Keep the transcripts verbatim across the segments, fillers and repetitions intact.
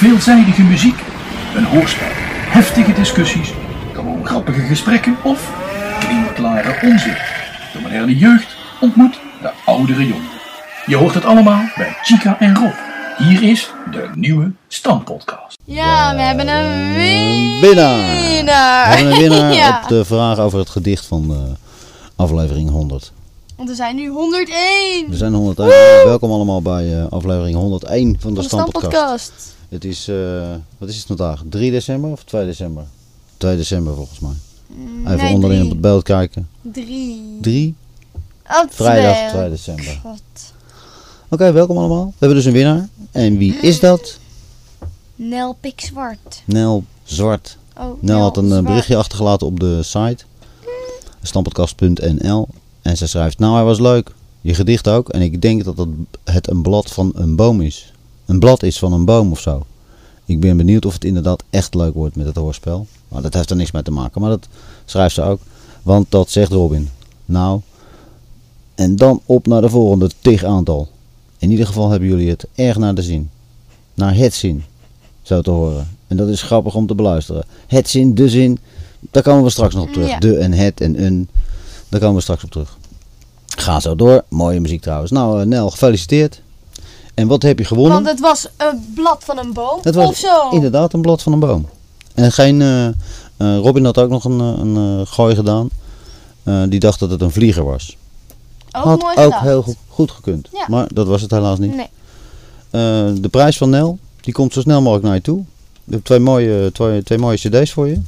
veelzijdige muziek, een hoorspel, heftige discussies, gewoon grappige gesprekken of klinkklare onzin. De moderne jeugd ontmoet de oudere jongeren. Je hoort het allemaal bij Chica en Rob. Hier is de nieuwe Stampodcast. Ja, we hebben een winnaar. winnaar. We hebben een winnaar Ja. op de vraag over het gedicht van de aflevering honderd. Want we zijn nu honderdéén. We zijn honderdéén. Woe! Welkom allemaal bij uh, aflevering honderdéén van de, Van de Stampodcast. Stampodcast. Het is, uh, wat is het vandaag? drie december of twee december? twee december volgens mij. Even Nee, onderin drie. op het beeld kijken. Drie. drie, Oh, vrijdag twee. twee december. Oké, Wat? okay, welkom allemaal. We hebben dus een winnaar. En wie is dat? Nel Pikzwart. Nel Zwart. Oh, Nel had een uh, Zwart. berichtje achtergelaten op de site. stampodcast punt n l. En ze schrijft, nou hij was leuk. Je gedicht ook. En ik denk dat het, het een blad van een boom is. Een blad is van een boom of zo. Ik ben benieuwd of het inderdaad echt leuk wordt met het hoorspel. Maar dat heeft er niks mee te maken. Maar dat schrijft ze ook. Want dat zegt Robin. Nou. En dan op naar de volgende tig aantal. In ieder geval hebben jullie het erg naar de zin. Naar het zin. Zo te horen. En dat is grappig om te beluisteren. Het zin, de zin. Daar komen we straks nog op terug. Ja. De en het en een. Daar komen we straks op terug. Ga zo door. Mooie muziek trouwens. Nou uh, Nel, gefeliciteerd. En wat heb je gewonnen? Want het was een blad van een boom. Het was of zo. inderdaad een blad van een boom. En geen, uh, uh, Robin had ook nog een, uh, een uh, gooi gedaan. Uh, die dacht dat het een vlieger was. Ook had mooi ook gedacht. heel goed, goed gekund. Ja. Maar dat was het helaas niet. Nee. Uh, de prijs van Nel, die komt zo snel mogelijk naar je toe. Ik heb twee mooie, twee, twee mooie cd's voor je.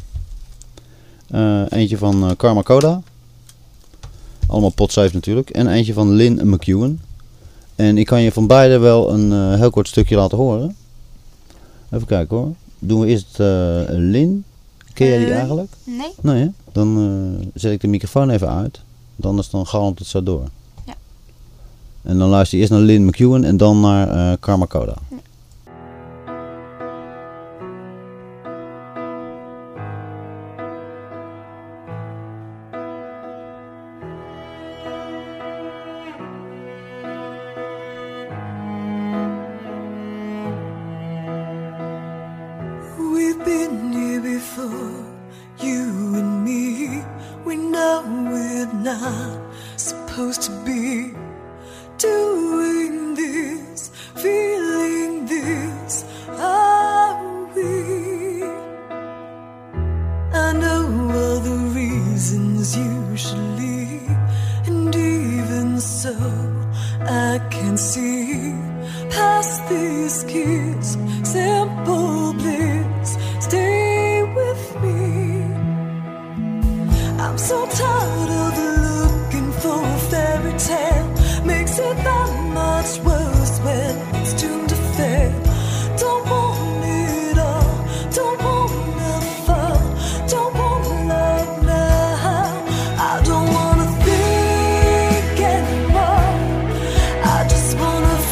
Uh, eentje van uh, Karma Koda. Allemaal potsafe natuurlijk. En eentje van Lynn McEwen. En ik kan je van beide wel een uh, heel kort stukje laten horen. Even kijken hoor. Doen we eerst uh, Lynn. Ken jij die Uh, eigenlijk? Nee. Nee hè? Dan uh, zet ik de microfoon even uit. Anders dan galmt het zo door. Ja. En dan luister je eerst naar Lynn McEwen en dan naar uh, Karma Koda. Ja. We've been here before, you and me. We know we're not supposed to be doing this, feeling this, are we? I know all the reasons usually, and even so, I can see past these kids, simple bliss. Stay with me. I'm so tired of looking for a fairy tale. Makes it that much worse when it's doomed to fail. Don't want it all, don't want to fall, don't want love now. I don't want to think anymore. I just want to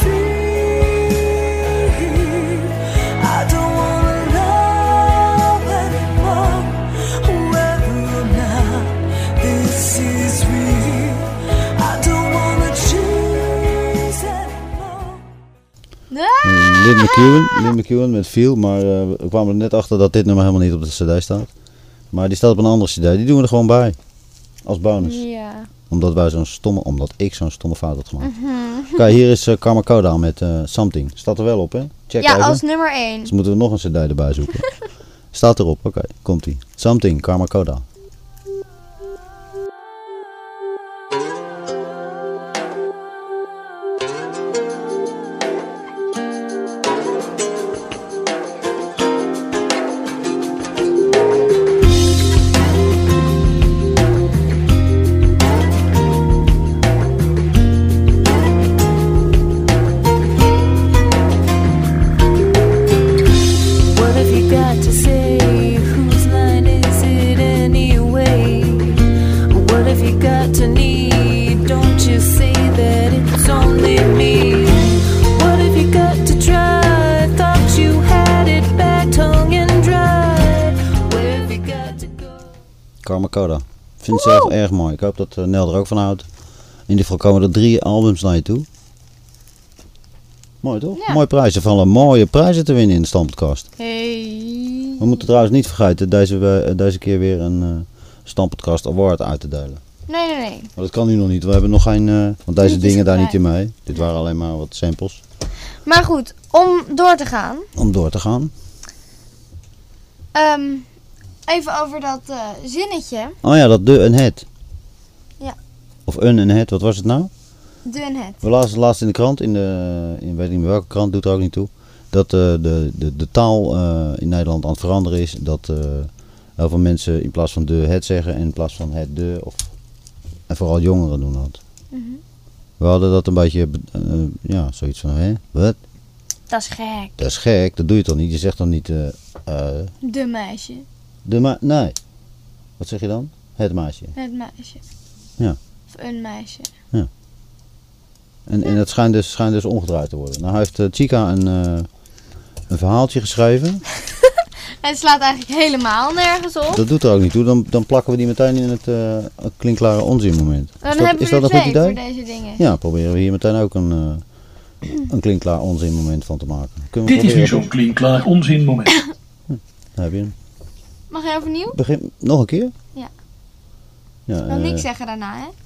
feel. I don't want to love anymore. Whether or not this is real, I don't want to choose anymore. Lynn McEwen, Lynn McEwen met Feel, maar uh, we kwamen er net achter dat dit nummer helemaal niet op de cd staat. Maar die staat op een andere cd, die doen we er gewoon bij. Als bonus. Ja. Omdat wij zo'n stomme, omdat ik zo'n stomme fout had gemaakt. Kijk, hier is uh, Karma Koda met uh, Something. Staat er wel op, hè? Check Ja, even. als nummer één. Dus moeten we nog een cd erbij zoeken. Staat erop, oké, okay, komt ie. Something, Karma Koda. What have you got to say? Whose line is it anyway? What have you got to need? Don't you say that it's only me. What have you got to try? Thought you had it back, tongue and dry. Where have you got to go? Karma Koda. Ik vind het zelf erg mooi. Ik hoop dat uh, Nel er ook van houdt. In ieder geval komen er drie albums naar je toe. Mooi toch? Ja. Mooie prijzen. Er vallen mooie prijzen te winnen in de Stamppodcast. Hey. We moeten trouwens niet vergeten deze, uh, deze keer weer een uh, Stamppodcast Award uit te delen. Nee, nee, nee. Maar dat kan nu nog niet. We hebben nog geen... Uh, want deze Niet dingen daar erbij. niet in mee. Dit waren alleen maar wat samples. Maar goed, om door te gaan. Om door te gaan. Um, even over dat uh, zinnetje. Oh ja, dat de en het. Ja. Of een en het. Wat was het nou? De en het. We lazen het laatst in de krant. In de... In, weet ik niet meer welke krant. Doet er ook niet toe. Dat uh, de, de, de taal uh, in Nederland aan het veranderen is. Dat uh, heel veel mensen in plaats van de het zeggen. En in plaats van het de. Of, en vooral jongeren doen dat. Mm-hmm. We hadden dat een beetje, uh, ja, zoiets van, hè, wat? Dat is gek. Dat is gek, dat doe je toch niet? Je zegt dan niet, uh, uh, De meisje. de ma... Nee. Wat zeg je dan? Het meisje. Het meisje. Ja. Of een meisje. En, en het schijnt dus, schijnt dus omgedraaid te worden. Nou heeft uh, Chica een, uh, een verhaaltje geschreven. Het slaat eigenlijk helemaal nergens op. Dat doet er ook niet toe. Dan, dan plakken we die meteen in het uh, klinkklare onzin moment. Dan is dat, hebben is we dat er een goed twee idee? voor deze dingen. Ja, proberen we hier meteen ook een, uh, een klinkklaar onzin moment van te maken. Kunnen we Dit is nu proberen? zo'n klinkklaar onzinmoment. Daar heb je hem. Mag jij overnieuw? Begin, nog een keer? Ja. Ja, Dan uh, niks zeggen daarna, hè?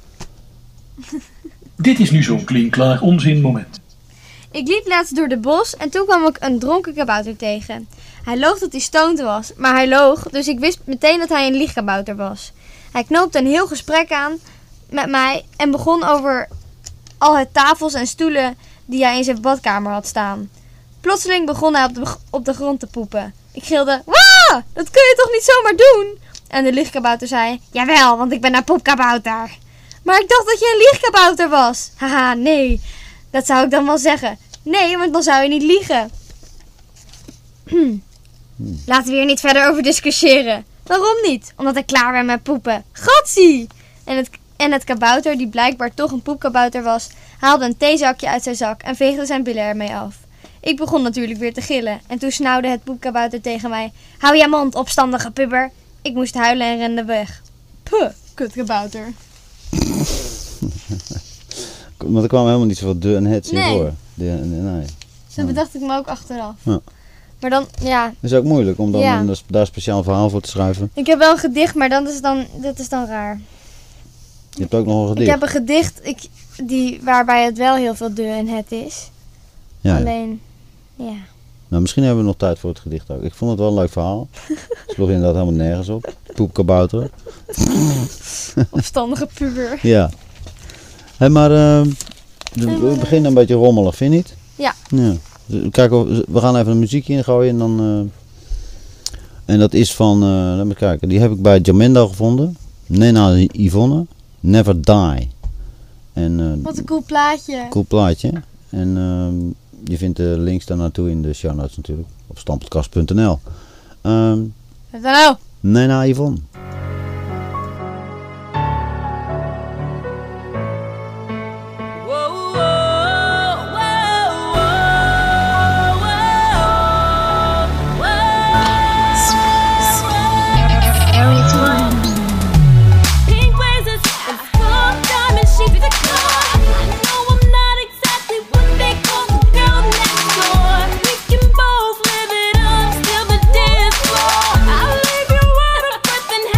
Dit is nu zo'n klinkklaar onzinmoment. Ik liep laatst door de bos en toen kwam ik een dronken kabouter tegen. Hij loog dat hij stoned was, maar hij loog, dus ik wist meteen dat hij een liegkabouter was. Hij knoopte een heel gesprek aan met mij en begon over al het tafels en stoelen die hij in zijn badkamer had staan. Plotseling begon hij op de, op de grond te poepen. Ik gilde, wauw, dat kun je toch niet zomaar doen? En de liegkabouter zei, jawel, want ik ben een poepkabouter. Maar ik dacht dat je een liegkabouter was. Haha, nee. Dat zou ik dan wel zeggen. Nee, want dan zou je niet liegen. Laten we hier niet verder over discussiëren. Waarom niet? Omdat ik klaar ben met poepen. Gatsie! En het, en het kabouter, die blijkbaar toch een poepkabouter was, haalde een theezakje uit zijn zak en veegde zijn billen ermee af. Ik begon natuurlijk weer te gillen. En toen snauwde het poepkabouter tegen mij. Hou je mond, opstandige puber. Ik moest huilen en rende weg. Puh, kutkabouter. Want er kwam helemaal niet zoveel de en het in Nee. voor. De, en- nee. Zo bedacht ik me ook achteraf. Ja. Maar dan, ja, Het is ook moeilijk om dan Ja. een, daar speciaal verhaal voor te schrijven. ik heb wel een gedicht, maar dan is dan, dat is dan raar. Je hebt ook nog een gedicht. Ik heb een gedicht ik, die, waarbij het wel heel veel de en het is. ja, ja. Alleen, ja. Nou, misschien hebben we nog tijd voor het gedicht ook. Ik vond het wel een leuk verhaal. Het sloeg inderdaad helemaal nergens op. Poepkabouter. Opstandige puber. Ja. Hé, maar uh, de- we beginnen een beetje rommelig, vind je niet? Ja. Ja. Dus kijk, we gaan even een muziekje ingooien en dan... Uh, en dat is van, uh, laat me kijken, die heb ik bij Jamendo gevonden. Nena Yvonne, Never Die. En, uh, Wat een cool plaatje. cool plaatje. En uh, je vindt de links daar naartoe in de show notes natuurlijk. Op stamppodcast punt n l. Um, Wat dan nou? Nena Yvonne. Pink roses and full diamond sheets to car. I know I'm not exactly what they call the girl next door. We can both live it up, steal the dance floor. I'll leave you out of breath and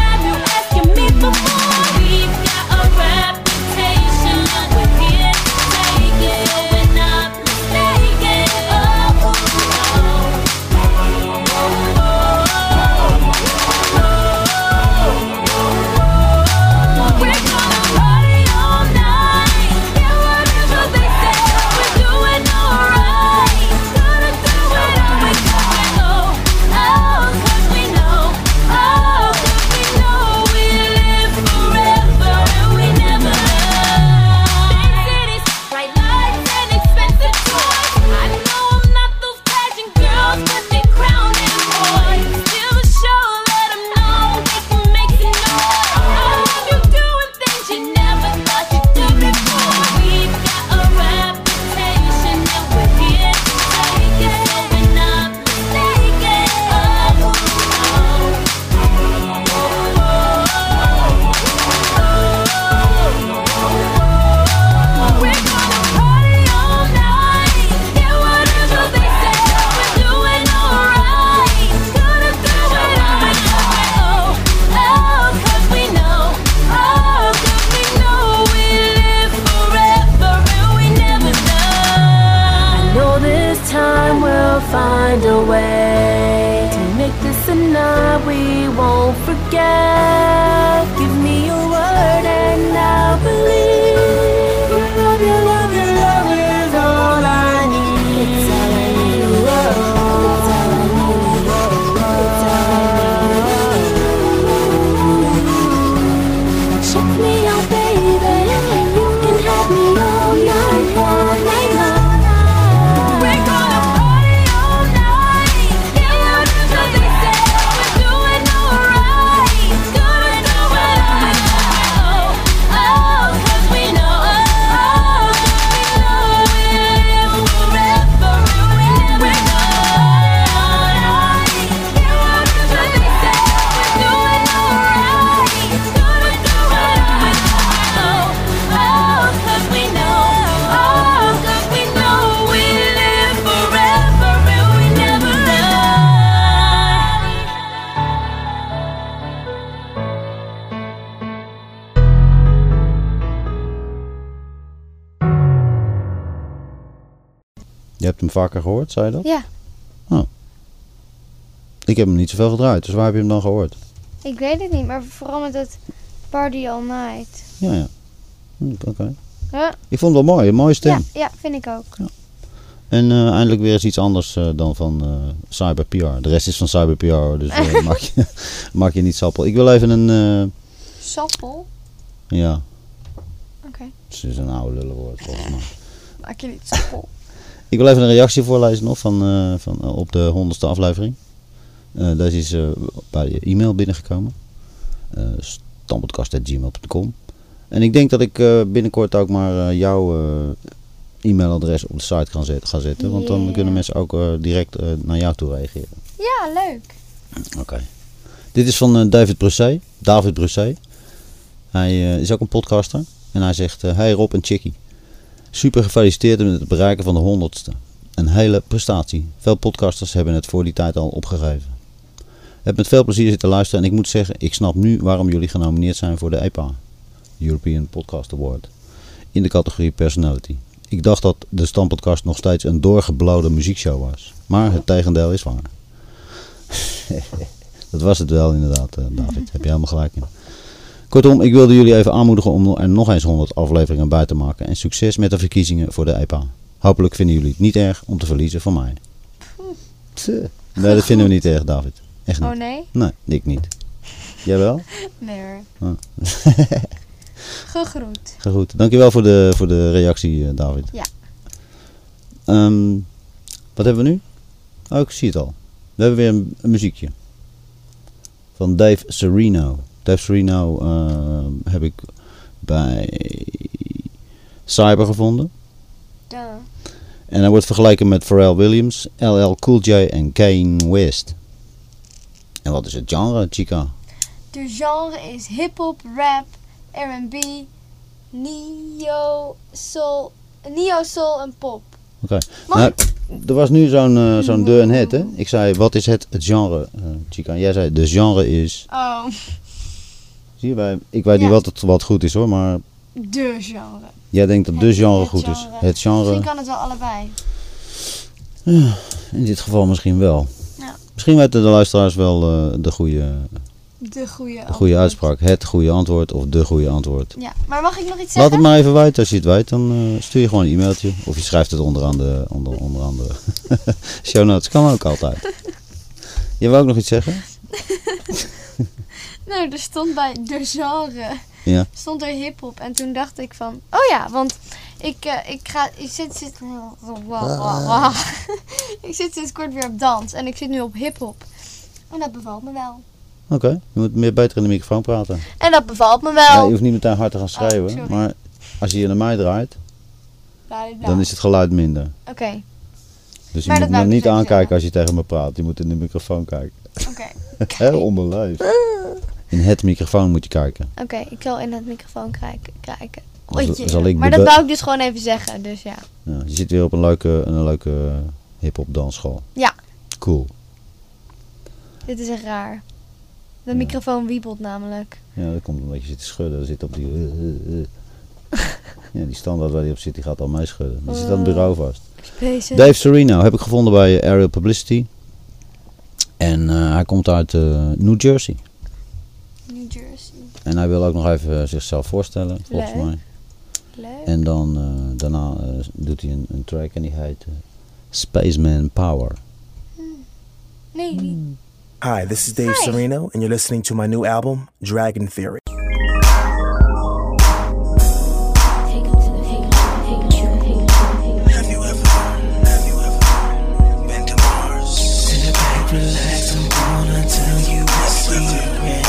this time we'll find a way to make this a night we won't forget. Give me your word and I'll believe. Your love, your love, your love is all I need. It's all I need. Whoa. It's all I need. It's all I need. Check me out, baby. You can have me all night, all night long. We're gonna party all night. Yeah, that's what they say. We're doing alright. Doing alright. Oh, oh, 'cause we know, oh, 'cause we know we'll live forever and we never die. Yeah, that's what they say. We're doing alright. Doing alright. Oh, oh, 'cause we know, oh, 'cause we know we live forever and we never die. Je hebt hem vaker gehoord, zei je dat? Ja, Ik heb hem niet zoveel gedraaid, dus waar heb je hem dan gehoord? ik weet het niet, maar vooral met het Party All Night. Ja, ja. Hm, Oké. Ja, Ik vond het wel mooi, een mooie stem. ja, ja, vind ik ook. En eh, eindelijk weer eens iets anders eh, dan van eh, Cyber P R. De rest is van Cyber P R, hoor, dus eh, maak, je, maak je niet sappel. Ik wil even een... eh, Sappel? ja, Oké, het is een oude lullenwoord volgens mij. maak je niet sappel. Ik wil even een reactie voorlezen nog van, eh, van, eh, op de honderdste aflevering. Eh deze is eh, bij je e-mail binnengekomen. Uh, stamppodcast at gmail dot com. En ik denk dat ik eh, binnenkort ook maar eh, jouw eh, e-mailadres op de site gaan zetten, ga zetten. Want dan Yeah. kunnen mensen ook eh, direct eh, naar jou toe reageren. Ja, leuk. Oké. Dit is van eh, David Brusset. David Brusset. Hij eh, is ook een podcaster. En hij zegt, eh, hey Rob en Chickie. Super gefeliciteerd met het bereiken van de honderdste. Een hele prestatie. Veel podcasters hebben het voor die tijd al opgegeven. Ik heb met veel plezier zitten luisteren en ik moet zeggen, ik snap nu waarom jullie genomineerd zijn voor de E P A. European Podcast Award. In de categorie Personality. Ik dacht dat de Stampodcast nog steeds een doorgeblode muziekshow was. Maar het tegendeel is waar. Dat was het wel inderdaad, eh, David. Heb je helemaal gelijk in. Kortom, ik wilde jullie even aanmoedigen om er nog eens honderd afleveringen bij te maken. En succes met de verkiezingen voor de E P A. Hopelijk vinden jullie het niet erg om te verliezen van mij. Tse. Nee, dat vinden we niet erg, David. Echt niet. Oh nee? Nee, ik niet. Jij wel? Nee hoor. Oh. Gegroet. Goed. Dankjewel voor de, voor de reactie, eh, David. Ja. Ehm, wat hebben we nu? Oh, ik zie het al. We hebben weer een, een muziekje. Van Dave Serino. Dave Serino eh, heb ik bij Cyber gevonden. Duh. En hij wordt vergeleken met Pharrell Williams, L L Cool J en Kanye West. En wat is het genre, Chica? De genre is hip-hop, rap, R en B, neo, soul, neo, soul en pop. Oké. Mag Nou, er was nu zo'n eh, zo'n de en het, hè? Ik zei, wat is het, het genre, eh, Chica? Jij zei, de genre is... Oh, Zie je, wij, ik weet niet Ja. wat, het, wat goed is hoor, maar de genre. jij denkt dat de Het- genre het goed is. genre. Het genre, Misschien kan het wel allebei. in dit geval misschien wel. Ja. Misschien weten de luisteraars wel eh, de goede, De goede de goede uitspraak. Het goede antwoord of de goede antwoord. Ja, maar mag ik nog iets Laat zeggen? het maar even weten. Als je het weet, dan eh, stuur je gewoon een e-mailtje. Of je schrijft het onderaan de, onder, onderaan de show notes. Kan ook altijd. Je wil ook nog iets zeggen? Nou, er stond bij de genre, Ja. stond er hip-hop. En toen dacht ik van, oh ja, want ik, eh, ik ga, ik zit, zit, ik zit sinds kort weer op dans. En ik zit nu op hip-hop. En dat bevalt me wel. Oké, je moet meer beter in de microfoon praten. En dat bevalt me Ja, wel. je hoeft niet meteen hard te gaan schreeuwen. sorry. maar als je je naar mij draait, Bla, bla, bla. dan is het geluid minder. Oké, Dus je Maar moet dat wou me ik niet dus even aankijken zeggen. als je tegen me praat. Je moet in de microfoon kijken. oké. Heel onbeleefd. In het microfoon moet je kijken. Oké, ik zal in het microfoon kijken. kijken. Dan zal- Oetje. zal ik maar de dat be- wou ik dus gewoon even zeggen, dus ja. Ja, je zit weer op een leuke, een leuke uh, hip-hop dansschool. Ja. Cool. Dit is echt raar. De Ja. microfoon wiebelt namelijk. Ja, dat komt omdat je zit te schudden. Dat zit op die... uh, uh, uh. Ja, die standaard waar die op zit, die gaat al meeschudden. Die zit aan het bureau vast. Space. Dave Serino heb ik gevonden bij uh, Aerial Publicity. En uh, hij komt uit uh, New Jersey. New Jersey. En hij wil ook nog even uh, zichzelf voorstellen, volgens Leuk. mij. Leuk. En dan uh, daarna uh, doet hij een, een track en die heet uh, Spaceman Power. Nee, niet. Hi, this is Dave Hi. Serino, and you're listening to my new album, Dragon Theory. Have you ever, have you ever been to Mars? Sit back, relax, I'm gonna tell you a secret.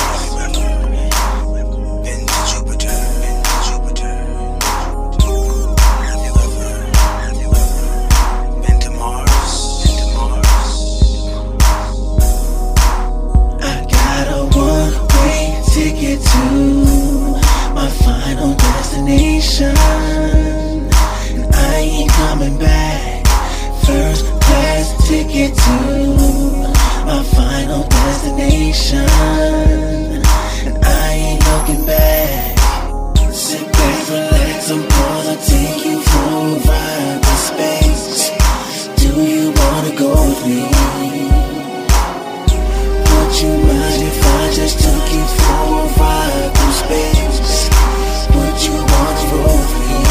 Been to Jupiter, been to Jupiter. Have you ever, have you ever been to Mars? Been to Mars? I got a one-way ticket to my final destination. I ain't coming back. First class ticket to my final destination. And I ain't looking back. Sit back, relax, I'm gonna take you for a ride to space. Do you wanna go with me? Would you mind if I just took you for a ride through space? Would you wanna roll with me?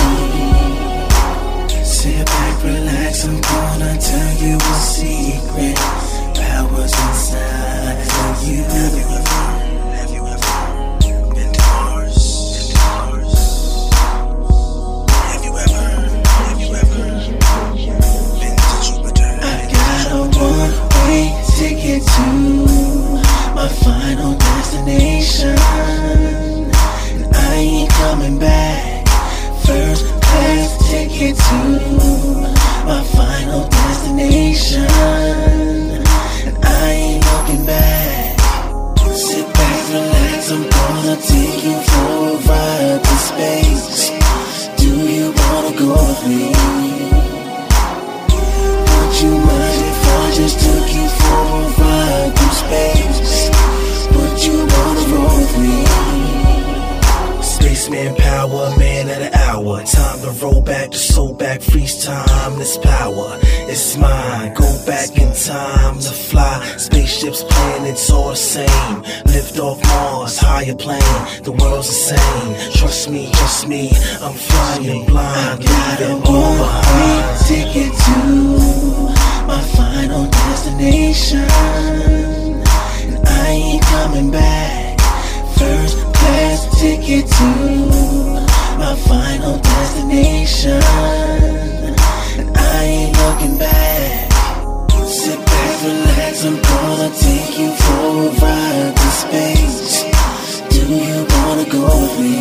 Sit back, relax, I'm gonna tell you a secret that was inside of you. Have you ever, have you ever been to Mars? Been to Mars? Have you ever, have you ever been to Jupiter? I got a one-way ticket to my final destination. And I ain't coming back. First class ticket to my final destination. And I ain't looking back. Sit back, relax, I'm gonna take you for a ride to space. Do you wanna go with me? Would you mind if I just took you for a ride through space? Would you wanna roll with me? Spaceman power, man of the hour. Time to roll back, the soul back, freeze time. This power, it's mine. Go back in time to fly. Spaceships, planets, all the same. Lift off Mars, higher plane. The world's the same. Trust me, just me. I'm flying blind, leaving all behind. Ticket to my final destination. And I ain't coming back. First class ticket to my final destination. And I ain't looking back. Sit back, relax, I'm gonna take you for a ride to space. Do you wanna go with me?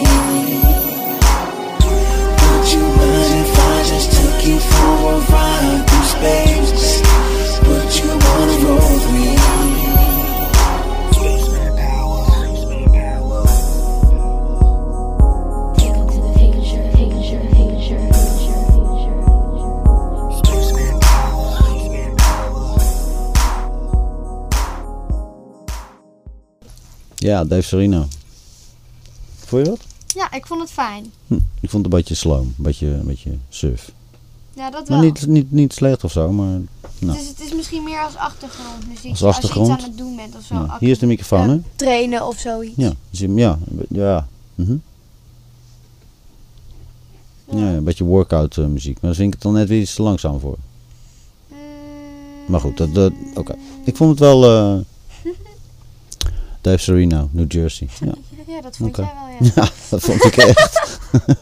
Would you mind if I just took you for a ride through space? Would you wanna roll with me? Spaceman power, spaceman power. Spaceman power, spaceman power. Ja, Dave Serino. Vond je wat? Ja, ik vond het fijn. Hm, ik vond het een beetje slow, een beetje, een beetje suf. Ja, dat wel. Maar niet, niet, niet slecht of zo, maar nou. Dus het is misschien meer als achtergrondmuziek. Als achtergrond? Als je iets aan het doen bent of zo. Ja. Achter- Hier is de microfoon, ja, hè? Trainen of zoiets. Ja, dus je- ja, ja. Mhm. Ja, ja, een beetje workout eh, muziek. Maar daar vind ik het dan net weer iets te langzaam voor. Mm. Maar goed, dat, dat, oké. Ik vond het wel eh Dave Serino, New Jersey. Ja, Ja, dat vond Oké. jij wel, ja. ja dat vond ik echt.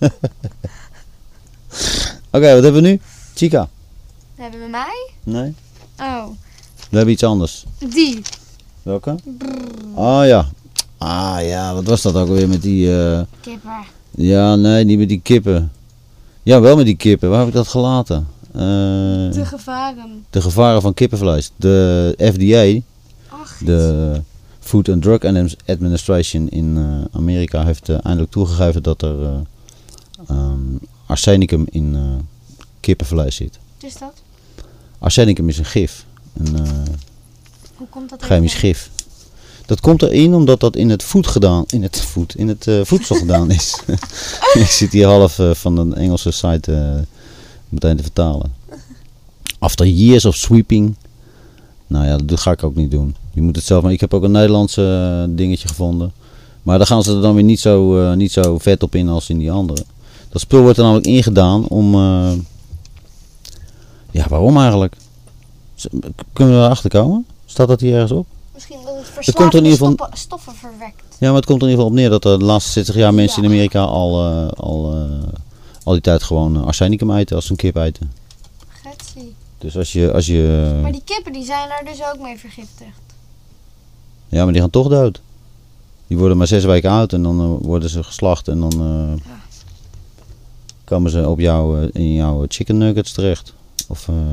Oké, wat hebben we nu? Chica? Hebben we mij? Nee? Oh, We hebben iets anders. die. Welke? Oh ja. Ah ja, wat was dat ook alweer met die... eh, Kipper. Ja, nee, niet met die kippen. Ja, wel met die kippen. Waar heb ik dat gelaten? Eh, De gevaren. de gevaren van kippenvlees. De F D A, Ach, de Food and Drug Administration in eh, Amerika, heeft eh, eindelijk toegegeven dat er eh, ehm, arsenicum in eh, kippenvlees zit. wat is dat? Arsenicum is een gif, een eh, Hoe komt dat chemisch erin? gif. Dat komt erin omdat dat in het voed gedaan, in het voed, in het eh, voedsel gedaan is. Ik zit hier half eh, van een Engelse site eh, meteen te vertalen. After years of sweeping. Nou ja, dat ga ik ook niet doen. Je moet het zelf, maar ik heb ook een Nederlandse uh, dingetje gevonden. Maar daar gaan ze er dan weer niet zo, uh, niet zo vet op in als in die andere. Dat spul wordt er namelijk ingedaan om... Uh, ja, waarom eigenlijk? Kunnen we erachter komen? Staat dat hier ergens op? Misschien dat het Er komt er in verslavende ieder geval- stoffen, stoffen verwekt. Ja, maar het komt er in ieder geval op neer dat er de laatste zestig jaar mensen Ja. in Amerika al, uh, al, uh, al die tijd gewoon uh, arsenicum eten als ze een kip eten. Getsie. Dus als je... Als je uh, Maar die kippen die zijn er dus ook mee vergiftigd. Ja, maar die gaan toch dood. Die worden maar zes weken oud en dan uh, worden ze geslacht en dan uh, Ja. komen ze op jouw, uh, in jouw chicken nuggets terecht. Of uh,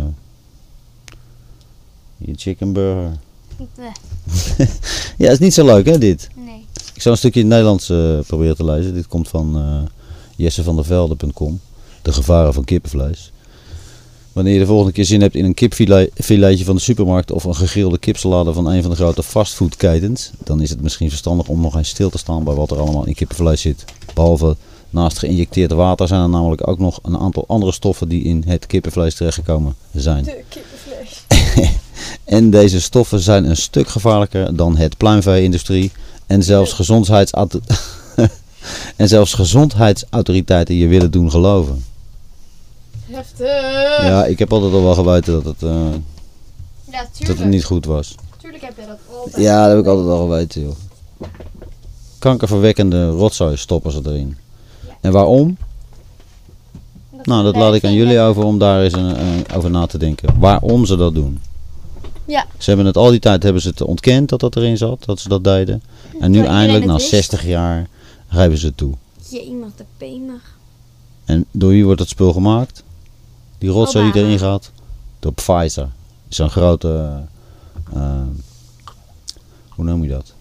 je chicken burger. Nee. Ja, is niet zo leuk hè dit. nee. Ik zal een stukje in het Nederlands uh, proberen te lezen. Dit komt van uh, jesse van der velde punt com. De gevaren van kippenvlees. Wanneer je de volgende keer zin hebt in een kipfiletje van de supermarkt of een gegrilde kipsalade van een van de grote fastfoodketens, dan is het misschien verstandig om nog eens stil te staan bij wat er allemaal in kippenvlees zit. Behalve naast geïnjecteerd water zijn er namelijk ook nog een aantal andere stoffen die in het kippenvlees terechtgekomen zijn. De kippenvlees. En deze stoffen zijn een stuk gevaarlijker dan het pluimvee-industrie en zelfs gezondheidsauto- en zelfs gezondheidsautoriteiten je willen doen geloven. Heftig. Ja, ik heb altijd al wel geweten dat het, uh, Ja, dat tuurlijk. het niet goed was. Tuurlijk heb je dat altijd. Ja, dat heb ik altijd al geweten, joh. Kankerverwekkende rotzooi stoppen ze erin. En waarom? Nou, dat laat ik aan jullie over om daar eens een, een, over na te denken. Waarom ze dat doen. Ja. Ze hebben het al die tijd hebben ze het ontkend dat dat erin zat, dat ze dat deden. En nu Terwijl iedereen eindelijk, het na wist. zestig jaar, geven ze het toe. Je iemand te pemig. En door wie wordt het spul gemaakt? Die rotzooi die Obama. erin gaat? Door Pfizer. Zo'n grote... Uh, hoe noem je dat?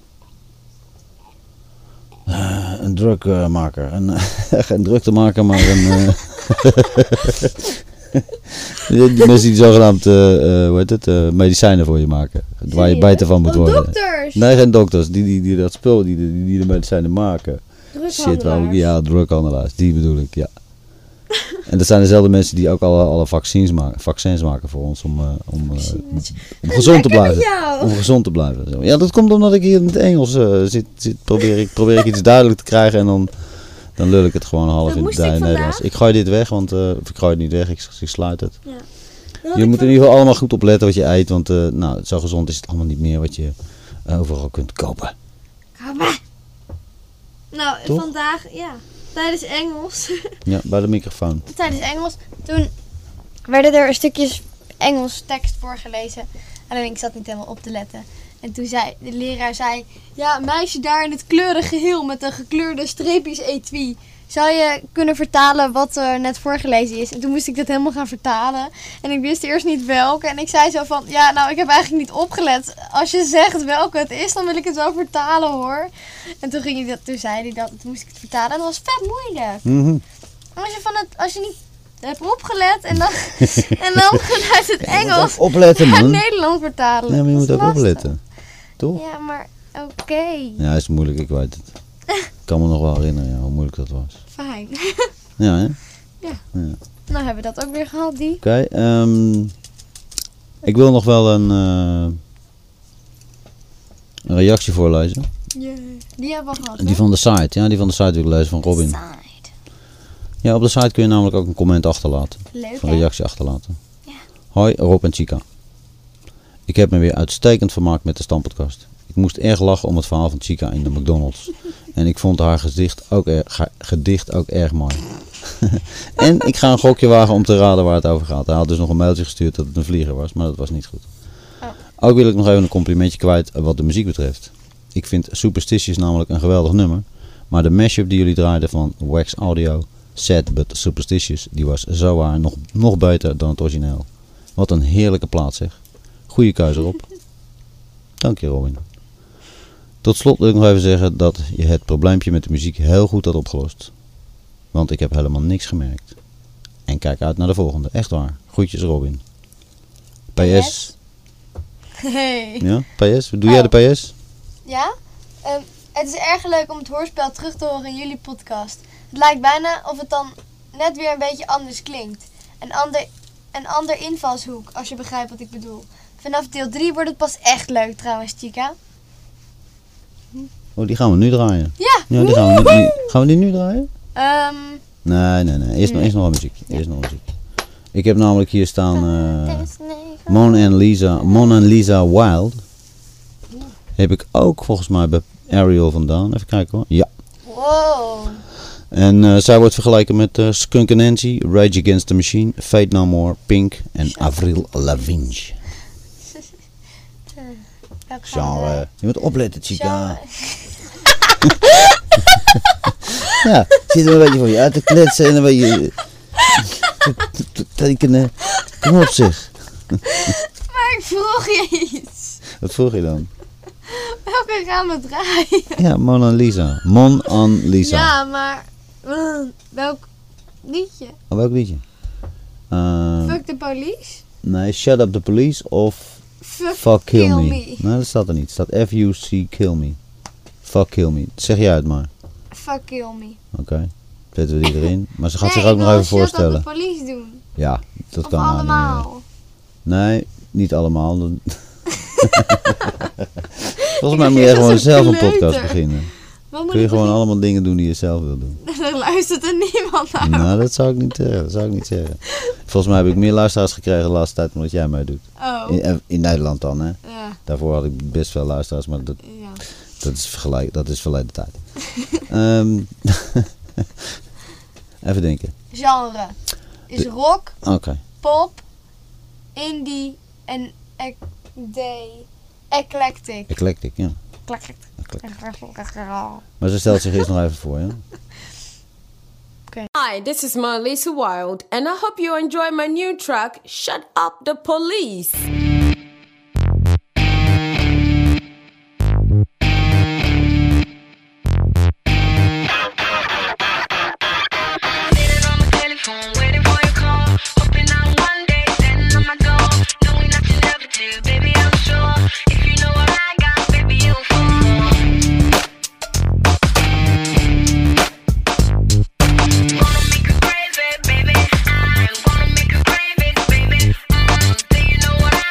Uh, een drugmaker. Een, geen drugtemaker, maar een... Uh, die, die mensen die zogenaamd uh, uh, hoe heet het, uh, medicijnen voor je maken. Waar je beter van moet Oh, worden. dokters. Nee, geen dokters. Die, die, die dat spul, die, die, die de medicijnen maken. Shit, wou ik, ja, drughandelaars. Die bedoel ik, ja. En dat zijn dezelfde mensen die ook alle, alle vaccins, maken, vaccins maken voor ons om, uh, om, uh, om gezond te blijven. jou. Om gezond te blijven. Ja, dat komt omdat ik hier in het Engels uh, zit, zit. Probeer ik, probeer ik iets duidelijk te krijgen en dan, dan lul ik het gewoon half Dat in moest het ik Nederlands. vandaag. Ik gooi dit weg, want uh, of ik gooi het niet weg, ik, ik sluit het. Ja. Je moet in ieder geval allemaal goed opletten wat je eet, want uh, nou, zo gezond is het allemaal niet meer wat je uh, overal kunt kopen. Kom maar. Nou, Toch? vandaag, ja, tijdens Engels, Ja, bij de microfoon. tijdens Engels, toen werden er stukjes Engels tekst voorgelezen. Alleen ik zat niet helemaal op te letten. En toen zei de leraar, zei, ja, meisje daar in het kleurige geheel met de gekleurde streepjes etui. Zou je kunnen vertalen wat er net voorgelezen is? En toen moest ik dat helemaal gaan vertalen. En ik wist eerst niet welke. En ik zei zo van, ja, nou, ik heb eigenlijk niet opgelet. Als je zegt welke het is, dan wil ik het wel vertalen, hoor. En toen, ging hij dat, toen zei hij dat, toen moest ik het vertalen. En dat was vet moeilijk. Mhm. Als je, van het, als je niet hebt opgelet en dan, en dan vanuit het Engels Opletten, naar man. Nederland vertalen. Ja, maar je Dat moet is ook lastig. opletten. Toch? Ja, maar oké. Ja, is moeilijk, ik weet het. Ik kan me nog wel herinneren ja, hoe moeilijk dat was. Fijn. Ja, hè? Nou hebben we dat ook weer gehad, die. Oké, ehm, ik wil nog wel een, uh, een reactie voorlezen. Die hebben we gehad, Die van de site, ja, die van de site wil ik lezen van Robin. Side. Ja, op de site kun je namelijk ook een comment achterlaten. Leuk, Een hè? reactie achterlaten. Ja. Hoi, Rob en Chica. Ik heb me weer uitstekend vermaakt met de Stamppodcast. Ik moest erg lachen om het verhaal van Chica in de McDonald's. En ik vond haar gedicht ook, er, ge- gedicht ook erg mooi. En ik ga een gokje wagen om te raden waar het over gaat. Hij had dus nog een mailtje gestuurd dat het een vlieger was, maar dat was niet goed. Oh. Ook wil ik nog even een complimentje kwijt wat de muziek betreft. Ik vind Superstitious namelijk een geweldig nummer. Maar de mashup die jullie draaiden van Wax Audio, Sad But Superstitious, die was zowaar nog, nog beter dan het origineel. Wat een heerlijke plaat zeg. Goeie keuze Rob. Dank je Robin. Tot slot wil ik nog even zeggen dat je het probleempje met de muziek heel goed had opgelost. Want ik heb helemaal niks gemerkt. En kijk uit naar de volgende. Echt waar. Groetjes Robin. P S. Hey. Ja, P S. Doe jij de P S? Ja? Ehm, het is erg leuk om het hoorspel terug te horen in jullie podcast. Het lijkt bijna of het dan net weer een beetje anders klinkt. Een ander een ander invalshoek, als je begrijpt wat ik bedoel. Vanaf deel drie wordt het pas echt leuk trouwens, Chica. Oh, die gaan we nu draaien. Ja! Ja, die gaan we nu, nu- gaan we die nu draaien? Ehm, Nee, nee, nee. Eerst, nog, eerst nog een muziek. Eerst nog muziek. Ik heb namelijk hier staan eh Mona and Lisa, Mona and Lisa Wild. Heb ik ook volgens mij bij Ariel vandaan. Even kijken hoor. Ja. wow. En eh, zij wordt vergeleken met eh, Skunk Nancy, Rage Against the Machine, Fate No More, Pink en Avril Lavigne. Welke gaan we- Genre. Je moet opletten, chica. Genre. Ja, zit er een beetje voor je uit te kletsen en een beetje te, te- te tekenen. Kom op zeg. Maar ik vroeg je iets. Wat vroeg je dan? Welke gaan we draaien? Ja, Mona Lisa. Mon an Lisa. Ja, maar mm, welk liedje? Oh, welk liedje? Eh, Fuck the police? nee, Shut Up the Police of Fuck, Fuck Kill, kill me. me. Nee, dat staat er niet. Het staat F U C Kill Me. Fuck Kill Me. Zeg jij het maar. Fuck kill me. Oké. Zetten we die erin. Maar ze gaat Nee, zich ook ik nog wil even Shut voorstellen. Up the police doen. Ja, dat Of kan nou niet meer. allemaal. Nee, niet allemaal. Dat- Volgens mij moet je Dat gewoon is zelf een kleuter. podcast beginnen. Wat moet Kun je ik gewoon beginnen? allemaal dingen doen die je zelf wil doen. Er luistert er niemand naar. Nou, dat zou ik niet zeggen. Dat zou ik niet zeggen. Volgens mij heb ik meer luisteraars gekregen de laatste tijd omdat jij mij doet. Oh, In, in Nederland dan, hè. ja, Daarvoor had ik best veel luisteraars, maar dat, ja. dat, is, vergelijk, dat is verleden tijd. Ehm, even denken. Genre is rock, Oké. pop, indie en ec day. Eclectic. Eclectic, ja. Eclectic. Eclectic. Maar ze stelt zich eerst nog even voor, ja. Hi, this is Marlisa Wild, and I hope you enjoy my new track, Shut Up the Police. Sitting on my telephone, waiting for your call. Hoping I'm one day standing on my door. Knowing that you never do, baby, I'm sure. If you know what I got, baby, you'll fall. Wanna make you crazy, baby. I wanna make you crave it, baby. Mm, do you know what I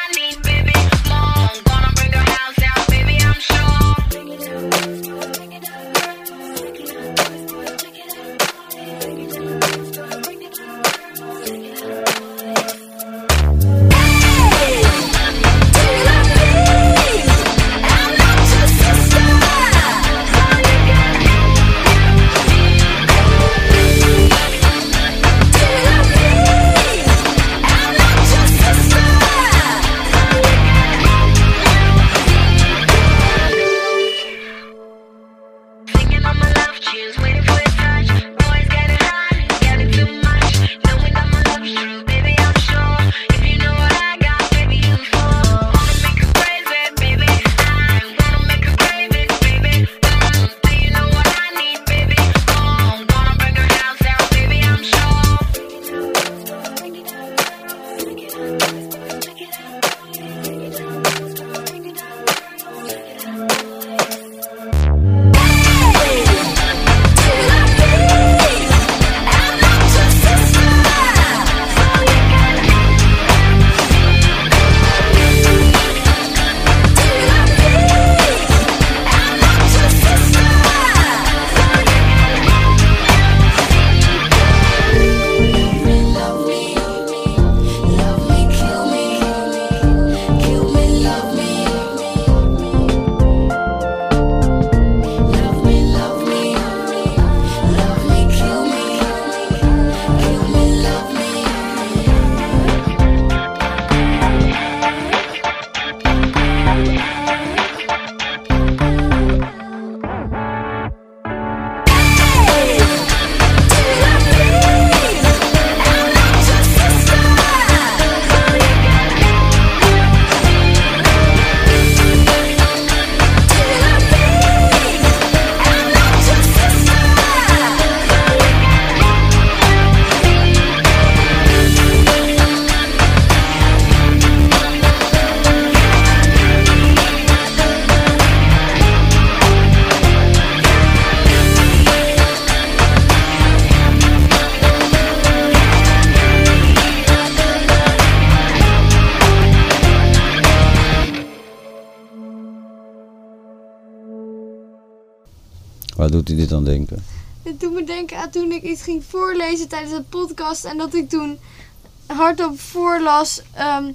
Waar doet hij dit aan denken? Het doet me denken aan toen ik iets ging voorlezen tijdens een podcast. En dat ik toen hardop voorlas. Um,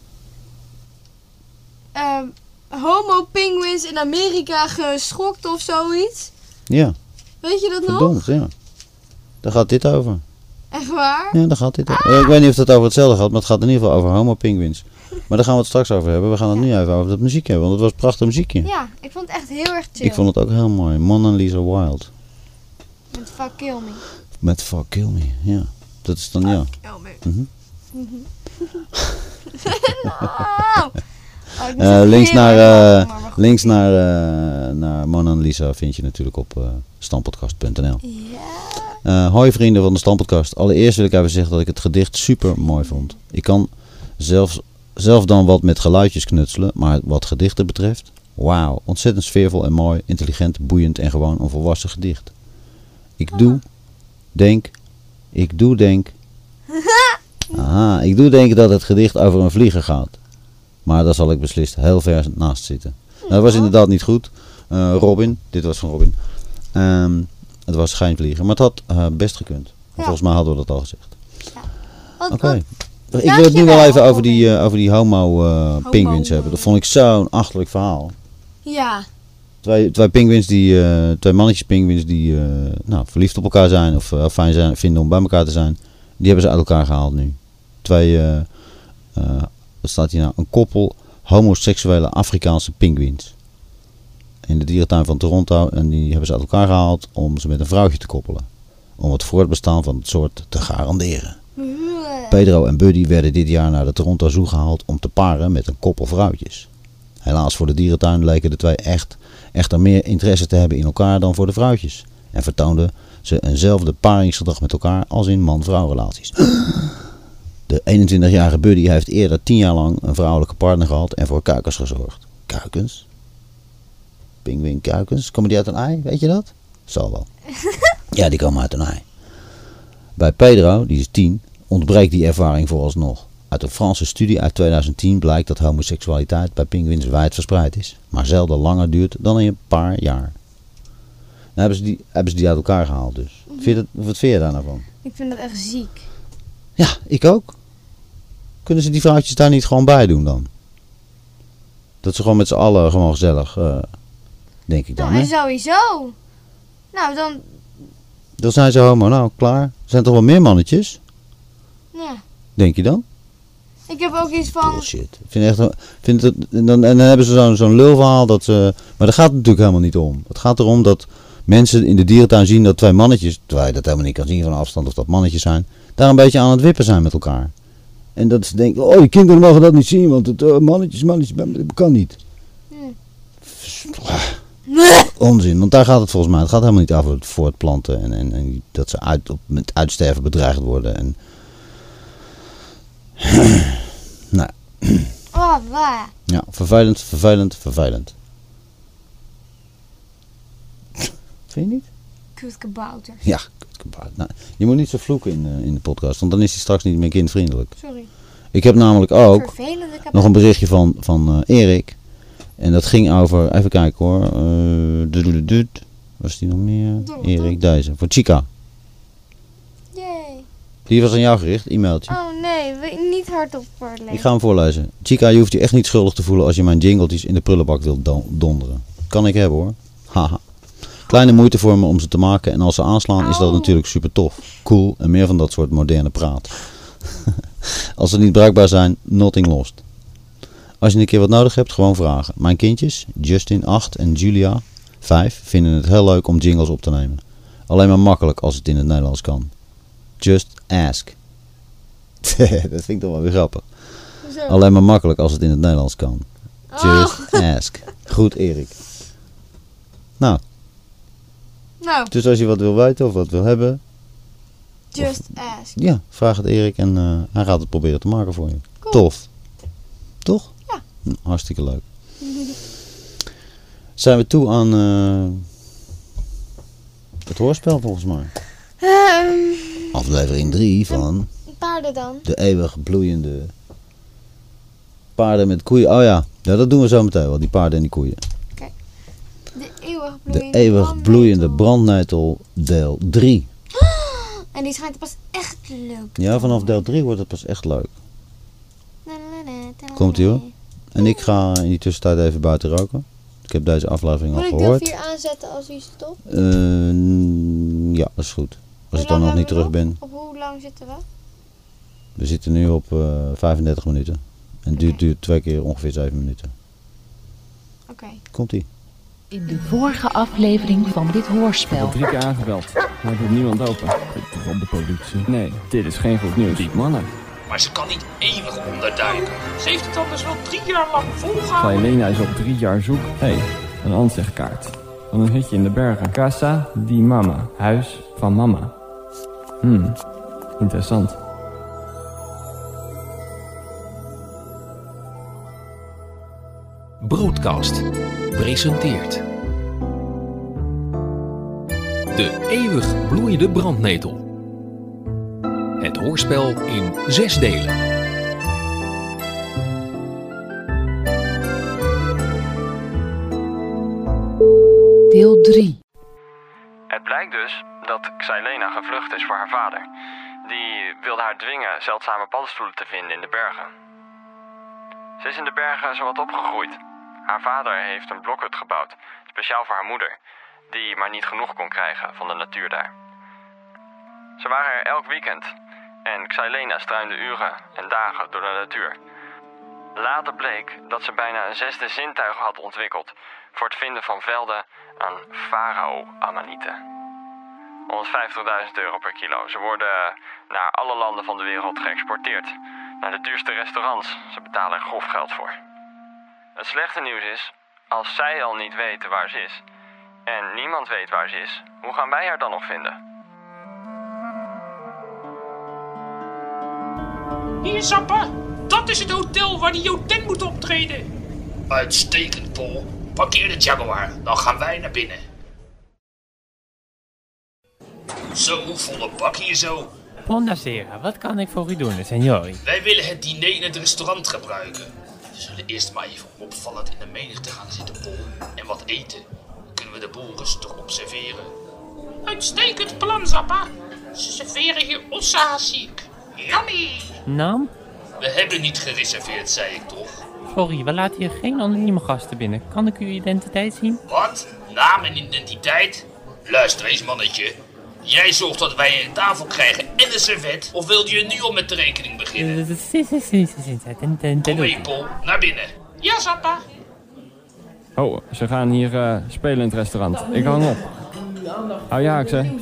um, homo penguins in Amerika geschokt of zoiets. Ja, Weet je dat nog? verdomd, ja. Daar gaat dit over. Echt waar? Ja, daar gaat dit over. Ja, ik weet niet of het over hetzelfde gaat, maar het gaat in ieder geval over homo penguins. Maar daar gaan we het straks over hebben. We gaan het nu even over dat muziek hebben, want het was prachtig muziekje. Ja, ik vond het echt heel erg chill. Ik vond het ook heel mooi. Mona Lisa Wild. Met Fuck Kill Me. Met Fuck Kill Me, ja. Dat is dan, ja. Kill me. Mhm. Nou. Oh, ik moest Eh, even links heel naar, erg lachen, eh, maar maar goed. links naar, eh, naar Mona Lisa vind je natuurlijk op uh, stampodcast punt n l. Ja. Uh, hoi vrienden van de Stampodcast. Allereerst wil ik even zeggen dat ik het gedicht super mooi vond. Ik kan zelfs, zelf dan wat met geluidjes knutselen, maar wat gedichten betreft, wauw, ontzettend sfeervol en mooi, intelligent, boeiend en gewoon een volwassen gedicht. Ik doe, denk, ik doe denk, aha, ik doe denken dat het gedicht over een vlieger gaat. Maar daar zal ik beslist heel ver naast zitten. Nou, dat was inderdaad niet goed. Uh, Robin, dit was van Robin. Um, het was geen vlieger, maar het had uh, best gekund. Ja. Volgens mij hadden we dat al gezegd. Wat, Oké. wat- Ik wil het nu wel Dankjewel, even over die, Robin. uh, over die homo uh, penguins hebben. Dat vond ik zo'n achterlijk verhaal. Ja. Twee, twee penguins die, uh, twee mannetjes penguins die uh, nou, verliefd op elkaar zijn of uh, fijn zijn, vinden om bij elkaar te zijn. Die hebben ze uit elkaar gehaald nu. Twee, uh, uh, wat staat hier nou? Een koppel homoseksuele Afrikaanse penguins. In de dierentuin van Toronto. En die hebben ze uit elkaar gehaald om ze met een vrouwtje te koppelen. Om het voortbestaan van het soort te garanderen. Pedro en Buddy werden dit jaar naar de Toronto Zoo gehaald om te paren met een koppel vrouwtjes. Helaas voor de dierentuin leken de twee echt, echter meer interesse te hebben in elkaar dan voor de vrouwtjes. En vertoonden ze eenzelfde paringsgedrag met elkaar als in man-vrouw relaties. De eenentwintigjarige Buddy heeft eerder tien jaar lang een vrouwelijke partner gehad en voor kuikens gezorgd. Kuikens? Pinguïnkuikens? Komen die uit een ei? Weet je dat? Zal wel. Ja, die komen uit een ei. Bij Pedro, die is tien, ontbreekt die ervaring vooralsnog. Uit een Franse studie uit tweeduizend tien blijkt dat homoseksualiteit bij pinguïns wijd verspreid is, maar zelden langer duurt dan een paar jaar. Nou hebben ze die, hebben ze die uit elkaar gehaald dus. Vind je dat, wat vind je daar nou van? Ik vind dat echt ziek. Ja, ik ook. Kunnen ze die vrouwtjes daar niet gewoon bij doen dan? Dat ze gewoon met z'n allen gewoon gezellig, uh, denk ik dan. Nou, en Hè? sowieso. Nou, dan... Dan zijn ze homo, nou klaar. Er zijn toch wel meer mannetjes? Ja. Denk je dan? Ik heb ook iets van... Bullshit. Ik vind echt, vind het, en, dan, en dan hebben ze zo'n zo'n lulverhaal dat ze... Maar daar gaat het natuurlijk helemaal niet om. Het gaat erom dat mensen in de dierentuin zien dat twee mannetjes, terwijl je dat helemaal niet kan zien van afstand of dat mannetjes zijn, daar een beetje aan het wippen zijn met elkaar. En dat ze denken, oh die kinderen mogen dat niet zien, want het uh, mannetjes, mannetjes, dat kan niet. Hmm. Onzin, want daar gaat het volgens mij. Het gaat helemaal niet over het voortplanten en, en, en dat ze uit, op, met uitsterven bedreigd worden. En... nou, Oh, waar. ja, vervelend, vervelend, vervelend. Vind je niet? Kut kabouters. Ja, kutkabaard. Nou, je moet niet zo vloeken in, uh, in de podcast, want dan is hij straks niet meer kindvriendelijk. Sorry. Ik heb namelijk ook Vervelende kabouters. nog een berichtje van, van uh, Erik. En dat ging over, even kijken hoor. Uh, dudududud. Was die nog meer? Doe, Erik, deze. Voor Chica. Yay. Die was aan jou gericht, e-mailtje. Oh nee, wil je niet hardop voorlezen. Ik ga hem voorlezen. Chica, je hoeft je echt niet schuldig te voelen als je mijn jingletjes in de prullenbak wilt don- donderen. Kan ik hebben hoor. Haha. Kleine moeite voor me om ze te maken en als ze aanslaan is dat natuurlijk super tof. Cool en meer van dat soort moderne praat. Als ze niet bruikbaar zijn, nothing lost. Als je een keer wat nodig hebt, gewoon vragen. Mijn kindjes, Justin acht en Julia vijf, vinden het heel leuk om jingles op te nemen. Alleen maar makkelijk als het in het Nederlands kan. Just ask. Dat vind ik toch wel weer grappig. Zo. Alleen maar makkelijk als het in het Nederlands kan. Just Oh. ask. Goed, Erik. Nou, Nou, dus als je wat wil weten of wat wil hebben, just ask. ja, vraag het Erik en uh, hij gaat het proberen te maken voor je. Cool. Tof. Toch? Ja. Hm, hartstikke leuk. Zijn we toe aan uh, het hoorspel volgens mij. Ehm, Aflevering drie van paarden dan. de eeuwig bloeiende paarden met koeien. Oh ja, ja dat doen we zo meteen wel, die paarden en die koeien. De eeuwig De eeuwig bloeiende brandnetel deel drie. En die schijnt pas echt leuk. Ja, vanaf deel drie wordt het pas echt leuk. Komt ie hoor. En ik ga in die tussentijd even buiten roken. Ik heb deze aflevering al Moet ik deel gehoord. vier aanzetten als hij stopt? Uh, ja, dat is goed. Als ik dan nog niet terug ben. Op hoe lang zitten we? We zitten nu op uh, vijfendertig minuten. En het duurt, Oké. duurt twee keer ongeveer zeven minuten. Oké. Okay. Komt-ie. In de vorige aflevering van dit hoorspel. Ik heb drie keer aangebeld, maar er doet niemand open. Van de politie. Nee, dit is geen goed nieuws. Die mannen. Maar ze kan niet eeuwig onderduiken. Ze heeft het anders wel drie jaar lang volgehouden. Elena is op drie jaar zoek. Hé, hey, een ansichtkaart. Van een hutje in de bergen. Casa di Mama. Huis van mama. Hmm, interessant. Broadcast presenteert De eeuwig bloeiende brandnetel. Het hoorspel in zes delen. Deel drie. Het blijkt dus dat Xylena gevlucht is voor haar vader. Die wilde haar dwingen zeldzame paddenstoelen te vinden in de bergen. Ze is in de bergen zowat opgegroeid. Haar vader heeft een blokhut gebouwd, speciaal voor haar moeder, die maar niet genoeg kon krijgen van de natuur daar. Ze waren er elk weekend en Xylena struinde uren en dagen door de natuur. Later bleek dat ze bijna een zesde zintuig had ontwikkeld voor het vinden van velden aan farao-amanieten. honderdvijftigduizend euro per kilo. Ze worden naar alle landen van de wereld geëxporteerd. Naar de duurste restaurants. Ze betalen er grof geld voor. Het slechte nieuws is, als zij al niet weten waar ze is en niemand weet waar ze is, hoe gaan wij haar dan nog vinden? Hier, Zappa. Dat is het hotel waar die Joten moet optreden. Uitstekend, Paul. Parkeer de Jaguar, dan gaan wij naar binnen. Zo, volle bak hier zo. Buonasera, wat kan ik voor u doen, signori? Wij willen het diner in het restaurant gebruiken. We zullen eerst maar even opvallend in de menigte gaan zitten, Paul. En wat eten. Dan kunnen we de boel rustig observeren. Uitstekend plan, Zappa. Ze serveren hier ossahasik. Yummy! Naam? We hebben niet gereserveerd, zei ik toch? Sorry, we laten hier geen anonieme gasten binnen. Kan ik uw identiteit zien? Wat? Naam en identiteit? Luister eens, mannetje. Jij zorgt dat wij een tafel krijgen en een servet, of wilde je nu al met de rekening beginnen? Kom mee, Paul, naar binnen. Ja, Zappa. Oh, ze gaan hier uh, spelen in het restaurant. Ik hang op. Hou je haak, ze.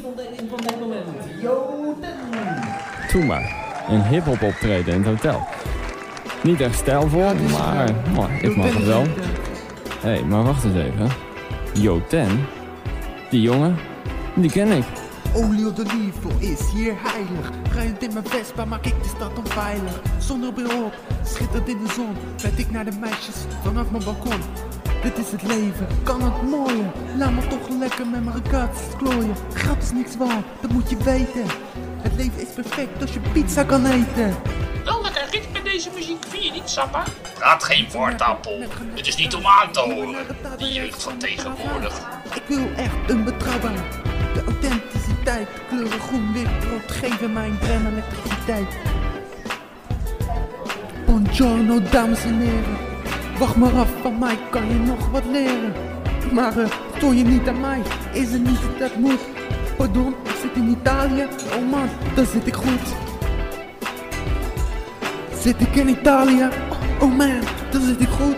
Doe maar. Een hip-hop optreden in het hotel. Niet echt stijlvol, maar oh, ik mag het wel. Hé, hey, maar wacht eens even. Joten? Die jongen? Die ken ik. Olie op de liefde is hier heilig. Rijdend in mijn Vespa maak ik de stad onveilig. Zonder bril op, schittert in de zon. Rijd ik naar de meisjes vanaf mijn balkon. Dit is het leven, kan het mooier. Laat me toch lekker met mijn ragazzi's klooien. Geld is niks waard, dat moet je weten. Het leven is perfect als je pizza kan eten. Wel lekker ritme deze muziek, vind je niet, Zappa? Praat geen woordtaal, Paul. Het is niet om aan te horen. Die jeugd van tegenwoordig. Ik wil echt een betrouwbaar. De authenticiteit, kleuren groen, wit, rood geven mijn brein elektriciteit. Buongiorno, dames en heren. Wacht maar af, van mij kan je nog wat leren. Maar uh, stoor je niet aan mij, is het niet dat moet. Pardon, ik zit in Italië. Oh man, daar zit ik goed. Zit ik in Italië? Oh man, daar zit ik goed.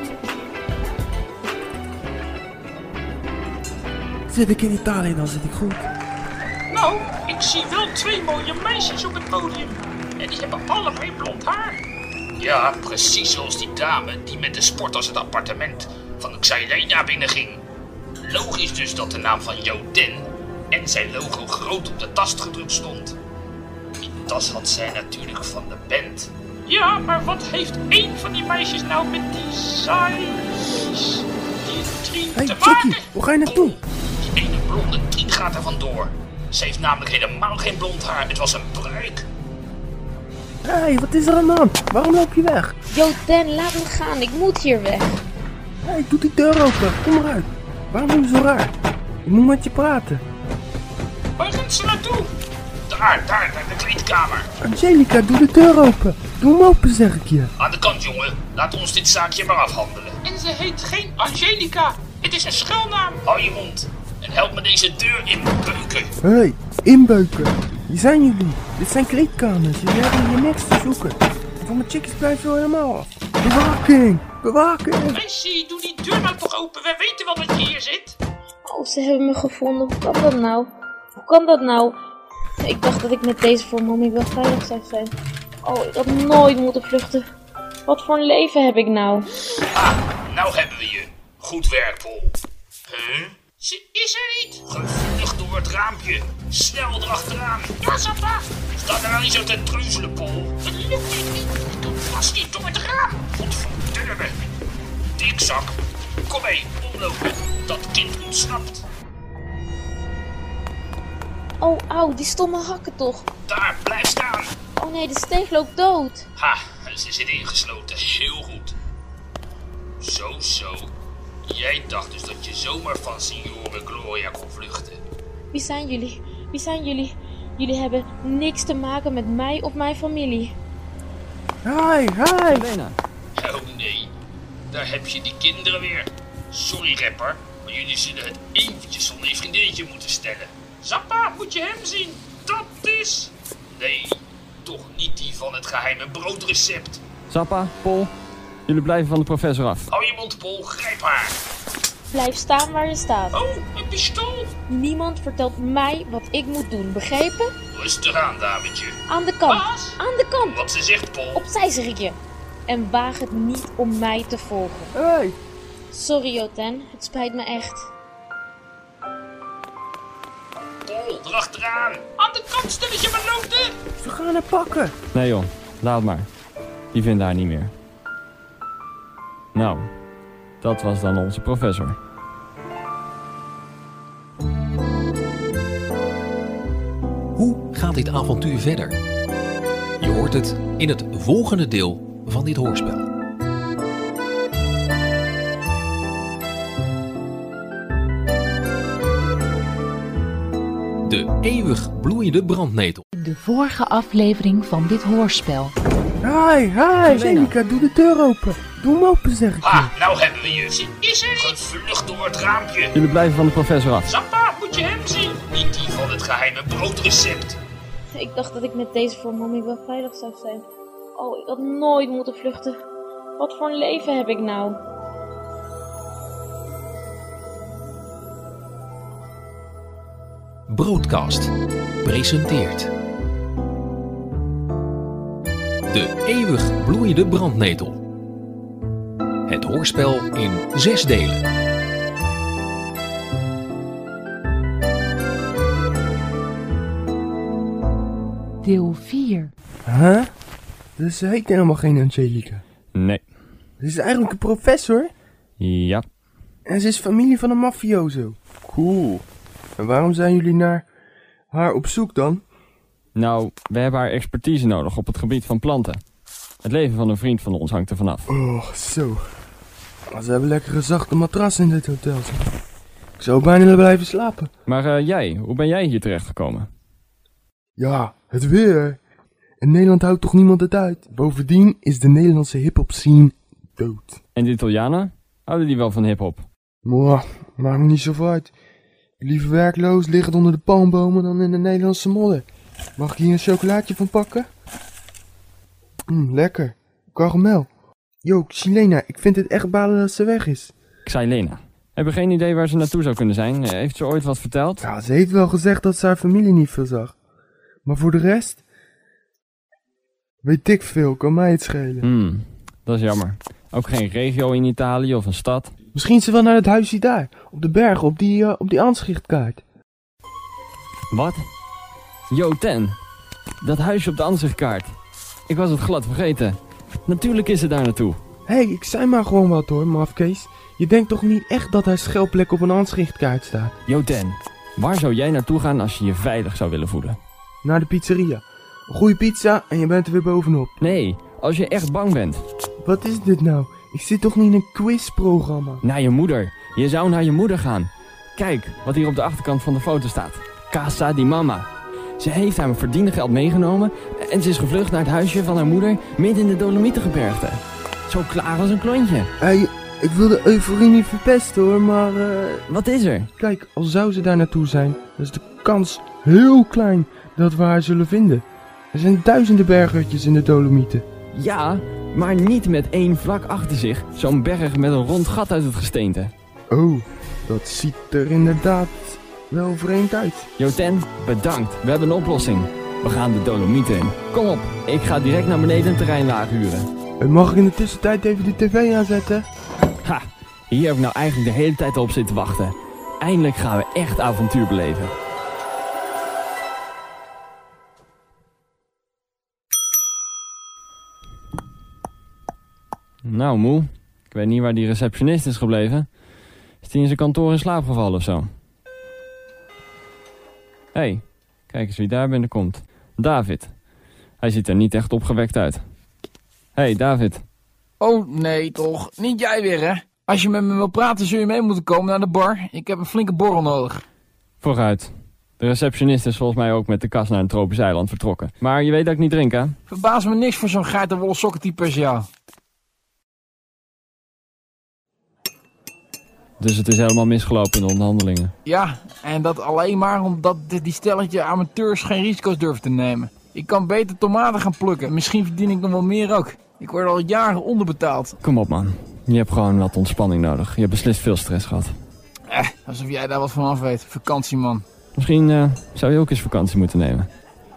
Zit ik in Italië, dan zit ik goed. Nou, ik zie wel twee mooie meisjes op het podium. En die hebben allebei blond haar. Ja, precies zoals die dame die met de sporters het appartement van Xylena binnenging. Logisch dus dat de naam van Joten en zijn logo groot op de tas gedrukt stond. Die tas had zij natuurlijk van de band. Ja, maar wat heeft één van die meisjes nou met die size... die trien hey, te Chucky, maken? waar ga je naartoe? Die ene blonde trien gaat er vandoor. Ze heeft namelijk helemaal geen blond haar, het was een pruik. Hé, hey, wat is er aan de hand? Waarom loop je weg? Joten, laat me gaan, ik moet hier weg. Hé, hey, doe die deur open, kom eruit. Waarom doe je zo raar? Ik moet met je praten. Waar gaat ze naartoe? Daar, daar, naar de kleedkamer. Angelica, doe de deur open. Doe hem open, zeg ik je. Aan de kant, jongen. Laat ons dit zaakje maar afhandelen. En ze heet geen Angelica. Het is een schuilnaam. Hou je mond. En help me deze deur inbeuken. Hé, hey, inbeuken. Hier zijn jullie. Dit zijn kleedkamers. Jullie hebben hier niks te zoeken. Van mijn chickies blijf je helemaal af. Bewaking! Bewaking! Meisje, doe die deur nou toch open. Wij weten wel dat je hier zit. Oh, ze hebben me gevonden. Hoe kan dat nou? Hoe kan dat nou? Ik dacht dat ik met deze voor mommy wel veilig zou zijn. Oh, ik had nooit moeten vluchten. Wat voor een leven heb ik nou? Ah, nou hebben we je. Goed werk, Paul. Huh? Ze is er niet. Gevlucht door het raampje. Snel erachteraan. Ja, Zappa. Sta er nou niet zo te treuzelen, Paul. Het lukt niet. Ik doe vast niet door het raam. Godverdomme. Dikzak. Kom mee, omlopen. Dat kind ontsnapt. Oh, auw, die stomme hakken toch. Daar, blijf staan. Oh nee, de steeg loopt dood. Ha, ze zit ingesloten. Heel goed. Zo, zo. Jij dacht dus dat je zomaar van Signore Gloria kon vluchten. Wie zijn jullie? Wie zijn jullie? Jullie hebben niks te maken met mij of mijn familie. Hi, hi. Lena. Oh nee, daar heb je die kinderen weer. Sorry rapper, maar jullie zullen het eventjes zonder je vriendinnetje moeten stellen. Zappa, moet je hem zien? Dat is... Nee, toch niet die van het geheime broodrecept. Zappa, Paul, jullie blijven van de professor af. Hou je mond, Paul, grijp haar. Blijf staan waar je staat. Oh, een pistool. Niemand vertelt mij wat ik moet doen, begrepen? Rustig aan, dametje. Aan de kant. Baas? Aan de kant. Wat ze zegt, Paul. Opzij, zeg ik je. En waag het niet om mij te volgen. Hey. Sorry, Joten. Het spijt me echt. Paul, erachteraan. Aan de kant, stelletje beloofde. Ze gaan haar pakken. Nee joh, laat maar. Die vinden haar niet meer. Nou, dat was dan onze professor. Hoe gaat dit avontuur verder? Je hoort het in het volgende deel van dit hoorspel. De eeuwig bloeiende brandnetel. De vorige aflevering van dit hoorspel. Hi, hi. Angelica, doe de deur open. Doe hem open, zeg ik je. Ah, nou hebben we je. Ze is er niet. Gevlucht door het raampje. Jullie blijven van de professor af. Zappa, moet je hem zien? Niet die van het geheime broodrecept. Ik dacht dat ik met deze voor mommy wel veilig zou zijn. Oh, ik had nooit moeten vluchten. Wat voor een leven heb ik nou? Broadcast presenteert De eeuwig bloeiende brandnetel. Het hoorspel in zes delen. Deel vier. Huh? Dus ze heet helemaal geen Angelica. Nee. Ze is eigenlijk een professor. Ja. En ze is familie van een mafioso. Cool. En waarom zijn jullie naar haar op zoek dan? Nou, we hebben haar expertise nodig op het gebied van planten. Het leven van een vriend van ons hangt er vanaf. Oh, zo. Ze hebben lekkere zachte matrassen in dit hotel. Ik zou bijna willen blijven slapen. Maar uh, jij, hoe ben jij hier terechtgekomen? Ja, het weer. In Nederland houdt toch niemand het uit. Bovendien is de Nederlandse hip-hop scene dood. En de Italianen? Houden die wel van hip-hop? Mwah, maakt me niet zo uit. Liever werkloos liggen onder de palmbomen dan in de Nederlandse modder. Mag ik hier een chocolaatje van pakken? Mmm, lekker. Karamel. Yo, Xilena, ik vind het echt balen dat ze weg is. Xilena. Heb je geen idee waar ze naartoe zou kunnen zijn? Heeft ze ooit wat verteld? Ja, ze heeft wel gezegd dat ze haar familie niet veel zag. Maar voor de rest... weet ik veel, kan mij het schelen. Hmm, dat is jammer. Ook geen regio in Italië of een stad? Misschien ze wel naar het huisje daar, op de berg, op die, uh, op die aanzichtkaart. Wat? Yo, Ten. Dat huisje op de aanzichtkaart. Ik was het glad vergeten. Natuurlijk is ze daar naartoe. Hé, hey, ik zei maar gewoon wat hoor, mafkees. Je denkt toch niet echt dat haar schuilplek op een aanzichtkaart staat? Yo, Ten. Waar zou jij naartoe gaan als je je veilig zou willen voelen? Naar de pizzeria. Een goede pizza en je bent er weer bovenop. Nee, als je echt bang bent. Wat is dit nou? Ik zit toch niet in een quizprogramma? Naar je moeder. Je zou naar je moeder gaan. Kijk, wat hier op de achterkant van de foto staat. Casa di Mama. Ze heeft haar verdiende geld meegenomen en ze is gevlucht naar het huisje van haar moeder midden in de Dolomietengebergte. Zo klaar als een klontje. Hey, ik wil de euforie niet verpesten hoor, maar... Uh... Wat is er? Kijk, al zou ze daar naartoe zijn, dan is de kans heel klein dat we haar zullen vinden. Er zijn duizenden berghutjes in de Dolomieten. Ja, maar niet met één vlak achter zich. Zo'n berg met een rond gat uit het gesteente. Oh, dat ziet er inderdaad wel vreemd uit. Joten, bedankt. We hebben een oplossing. We gaan de Dolomieten in. Kom op, ik ga direct naar beneden een terreinwagen huren. En mag ik in de tussentijd even de tv aanzetten? Ha, hier heb ik nou eigenlijk de hele tijd op zitten wachten. Eindelijk gaan we echt avontuur beleven. Nou, moe. Ik weet niet waar die receptionist is gebleven. Is die in zijn kantoor in slaap gevallen of zo? Hé, hey, kijk eens wie daar binnenkomt. David. Hij ziet er niet echt opgewekt uit. Hé, hey, David. Oh, nee toch. Niet jij weer, hè? Als je met me wil praten, zul je mee moeten komen naar de bar. Ik heb een flinke borrel nodig. Vooruit. De receptionist is volgens mij ook met de kas naar een tropisch eiland vertrokken. Maar je weet dat ik niet drink, hè? Verbaas me niks voor zo'n geitenwolle sokkentype als jou. Dus het is helemaal misgelopen in de onderhandelingen. Ja, en dat alleen maar omdat die stelletje amateurs geen risico's durven te nemen. Ik kan beter tomaten gaan plukken. Misschien verdien ik nog wel meer ook. Ik word al jaren onderbetaald. Kom op, man. Je hebt gewoon wat ontspanning nodig. Je hebt beslist veel stress gehad. Eh, alsof jij daar wat van af weet. Vakantie, man. Misschien uh, zou je ook eens vakantie moeten nemen.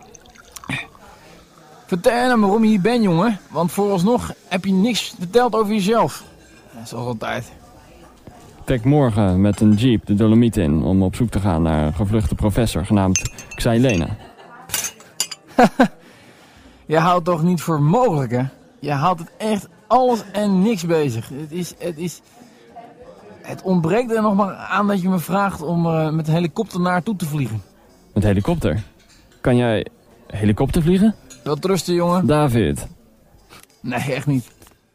Vertel nou waarom je hier bent, jongen. Want vooralsnog heb je niks verteld over jezelf. Dat is altijd. Ik trek morgen met een jeep de Dolomieten in om op zoek te gaan naar een gevluchte professor genaamd Xailena. Je houdt toch niet voor mogelijk, hè? Je houdt het echt alles en niks bezig. Het is, het is... Het ontbreekt er nog maar aan dat je me vraagt om uh, met een helikopter naartoe te vliegen. Met helikopter? Kan jij helikopter vliegen? Wel trusten, jongen. David. Nee, echt niet.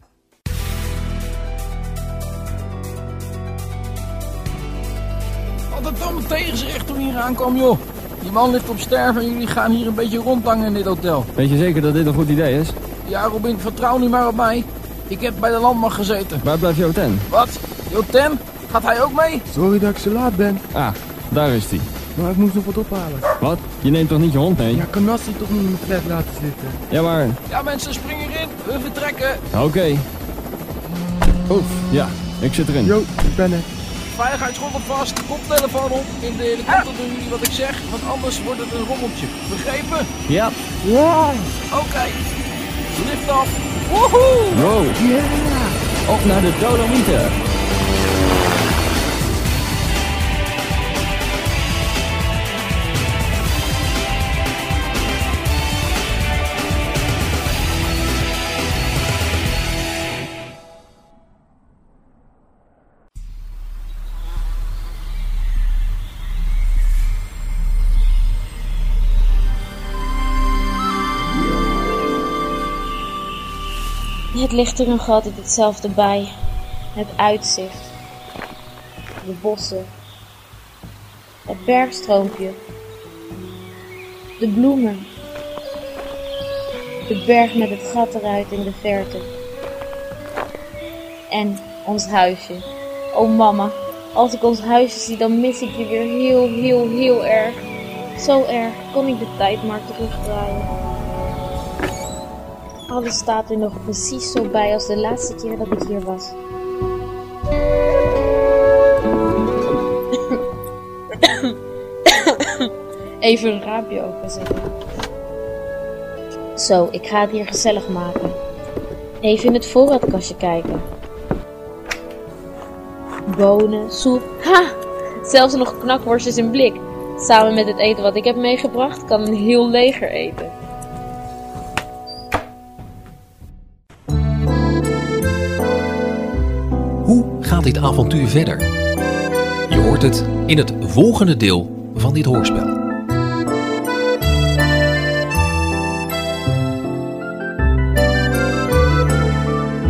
Wat het allemaal tegenzicht toen hier aankwam, joh. Die man ligt op sterven en jullie gaan hier een beetje rondhangen in dit hotel. Weet je zeker dat dit een goed idee is? Ja, Robin, vertrouw nu maar op mij. Ik heb bij de landmacht gezeten. Waar blijft Joten? Wat? Joten? Gaat hij ook mee? Sorry dat ik zo laat ben. Ah, daar is hij. Maar ik moest nog wat ophalen. Wat? Je neemt toch niet je hond mee? Ja, kan Nassi toch niet in mijn flat laten zitten? Ja, maar... Ja, mensen, spring erin. We vertrekken. Oké. Okay. Oef, ja, ik zit erin. Yo, ik ben er. Veiligheidsgordel vast, koptelefoon op. In de helikopter doen jullie wat ik zeg, want anders wordt het een rommeltje. Begrepen? Ja. Ja. Oké. Okay. Lift af. Woehoe! Wow. Yeah. Op naar de Dolomieten. Het ligt er nog altijd hetzelfde bij. Het uitzicht. De bossen. Het bergstroompje. De bloemen. De berg met het gat eruit in de verte. En ons huisje. Oh mama, als ik ons huisje zie, dan mis ik je weer heel, heel, heel erg. Zo erg, kon ik de tijd maar terugdraaien. Alles staat er nog precies zo bij als de laatste keer dat ik hier was. Even een raampje openzetten. Zo, ik ga het hier gezellig maken. Even in het voorraadkastje kijken. Bonen, soep, ha! Zelfs nog knakworstjes in blik. Samen met het eten wat ik heb meegebracht, kan een heel leger eten. Hoe gaat dit avontuur verder? Je hoort het in het volgende deel van dit hoorspel.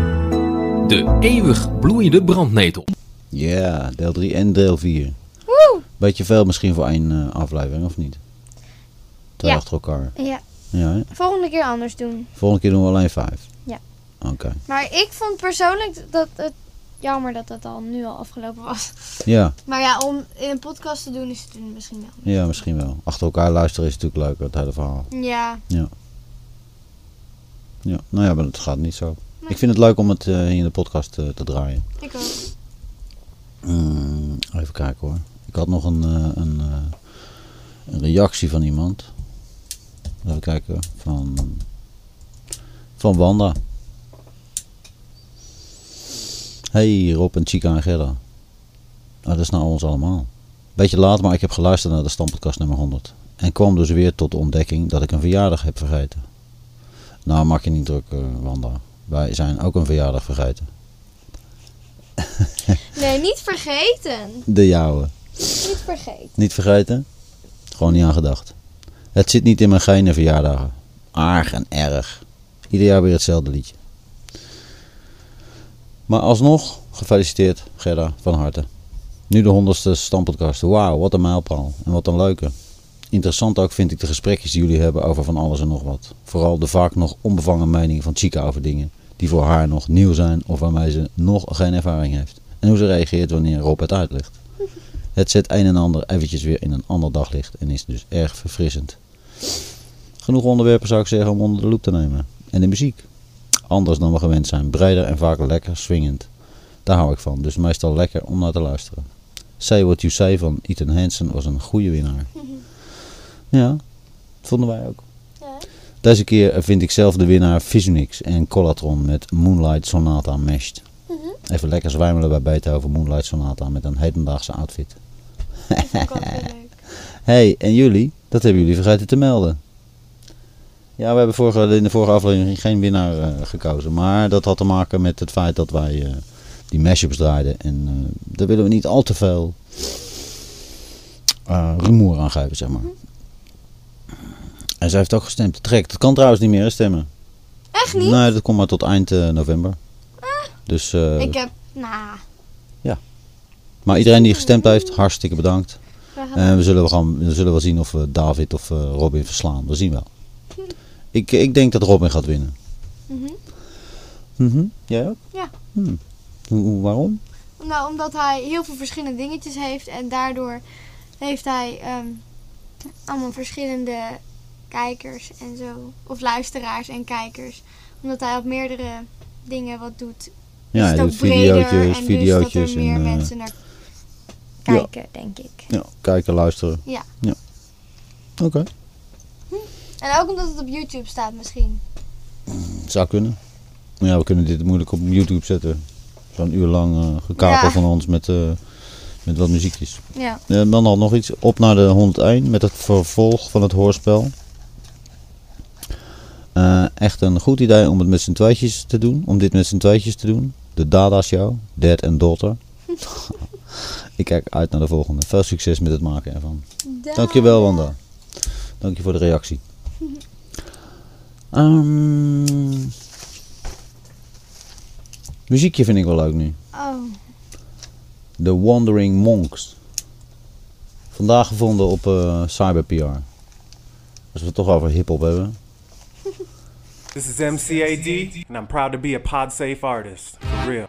De eeuwig bloeiende brandnetel. Ja, deel drie en deel vier. Woe! Beetje veel misschien voor één uh, aflevering, of niet? Twee Ja. achter elkaar. Ja. Ja, hè? Volgende keer anders doen. Volgende keer doen we alleen vijf. Ja. Oké. Okay. Maar ik vond persoonlijk dat het jammer dat het al nu al afgelopen was. Ja. Maar ja, om in een podcast te doen is het misschien wel. Ja, misschien wel. Achter elkaar luisteren is natuurlijk leuker, het hele verhaal. Ja. Ja. Ja, nou ja, maar het gaat niet zo. Nee. Ik vind het leuk om het uh, in de podcast uh, te draaien. Ik ook. Mm, even kijken hoor. Ik had nog een, uh, een, uh, een reactie van iemand. Even kijken. Van, van Wanda. Hey Rob en Chica en Gerda. Nou, dat is nou ons allemaal. Beetje laat, maar ik heb geluisterd naar de Stamppodcast nummer honderd. En kwam dus weer tot de ontdekking dat ik een verjaardag heb vergeten. Nou, maak je niet druk, uh, Wanda. Wij zijn ook een verjaardag vergeten. Nee, niet vergeten. De jouwe. Niet vergeten. Niet vergeten? Gewoon niet aan gedacht. Het zit niet in mijn genen verjaardagen. Aardig en erg. Ieder jaar weer hetzelfde liedje. Maar alsnog, gefeliciteerd Gerda, van harte. Nu de honderdste Stamppodcast. Wauw, wat een mijlpaal. En wat een leuke. Interessant ook vind ik de gesprekjes die jullie hebben over van alles en nog wat. Vooral de vaak nog onbevangen meningen van Chica over dingen die voor haar nog nieuw zijn of waarmee ze nog geen ervaring heeft. En hoe ze reageert wanneer Rob het uitlegt. Het zet een en ander eventjes weer in een ander daglicht en is dus erg verfrissend. Genoeg onderwerpen zou ik zeggen om onder de loep te nemen. En de muziek. Anders dan we gewend zijn. Breder en vaak lekker swingend. Daar hou ik van. Dus meestal lekker om naar te luisteren. Say What You Say van Ethan Hansen was een goede winnaar. Ja, dat vonden wij ook. Ja. Deze keer vind ik zelf de winnaar Visionix en Collatron met Moonlight Sonata Meshed. Mm-hmm. Even lekker zwijmelen bij Beethoven Moonlight Sonata met een hedendaagse outfit. Hey, en jullie? Dat hebben jullie vergeten te melden. Ja, we hebben vorige, in de vorige aflevering geen winnaar uh, gekozen. Maar dat had te maken met het feit dat wij uh, die mashups draaiden. En uh, daar willen we niet al te veel uh, rumoer aan geven, zeg maar. Mm-hmm. En zij heeft ook gestemd. Trek. Dat kan trouwens niet meer, hè, stemmen. Echt niet? Nee, dat komt maar tot eind uh, november. Ah. Dus, uh, ik heb, nou... Ja. Maar iedereen die gestemd heeft, hartstikke bedankt. En uh, we zullen wel gaan, we zullen wel zien of we David of uh, Robin verslaan. We zien wel. Hm. Ik, ik denk dat Robin gaat winnen. Mm-hmm. Mm-hmm. Jij ook? Ja. Hm. Hoe, waarom? Nou, omdat hij heel veel verschillende dingetjes heeft. En daardoor heeft hij um, allemaal verschillende kijkers en zo. Of luisteraars en kijkers. Omdat hij op meerdere dingen wat doet. Ja, is het ook video's, en video's. Dus dat er meer en, uh, mensen naar kijken, ja. denk ik. Ja, kijken, luisteren. Ja. ja. Oké. Okay. Hm. En ook omdat het op YouTube staat misschien. Zou kunnen. Maar ja, we kunnen dit moeilijk op YouTube zetten. Zo'n uur lang uh, gekapel ja. van ons met, uh, met wat muziekjes. Ja. Uh, dan al nog iets. Op naar de honderdéén met het vervolg van het hoorspel. Uh, echt een goed idee om het met z'n tweetjes te doen. Om dit met z'n tweetjes te doen. De Dada Show. Dad and Daughter. Ik kijk uit naar de volgende. Veel succes met het maken ervan. Dada. Dankjewel, Wanda. Dank je voor de reactie. Um, muziekje vind ik wel leuk nu. Oh. The Wandering Monks. Vandaag gevonden op uh, CyberPR. Als we het toch over hiphop hebben. This is M C A D, and I'm proud to be a pod-safe artist. For real.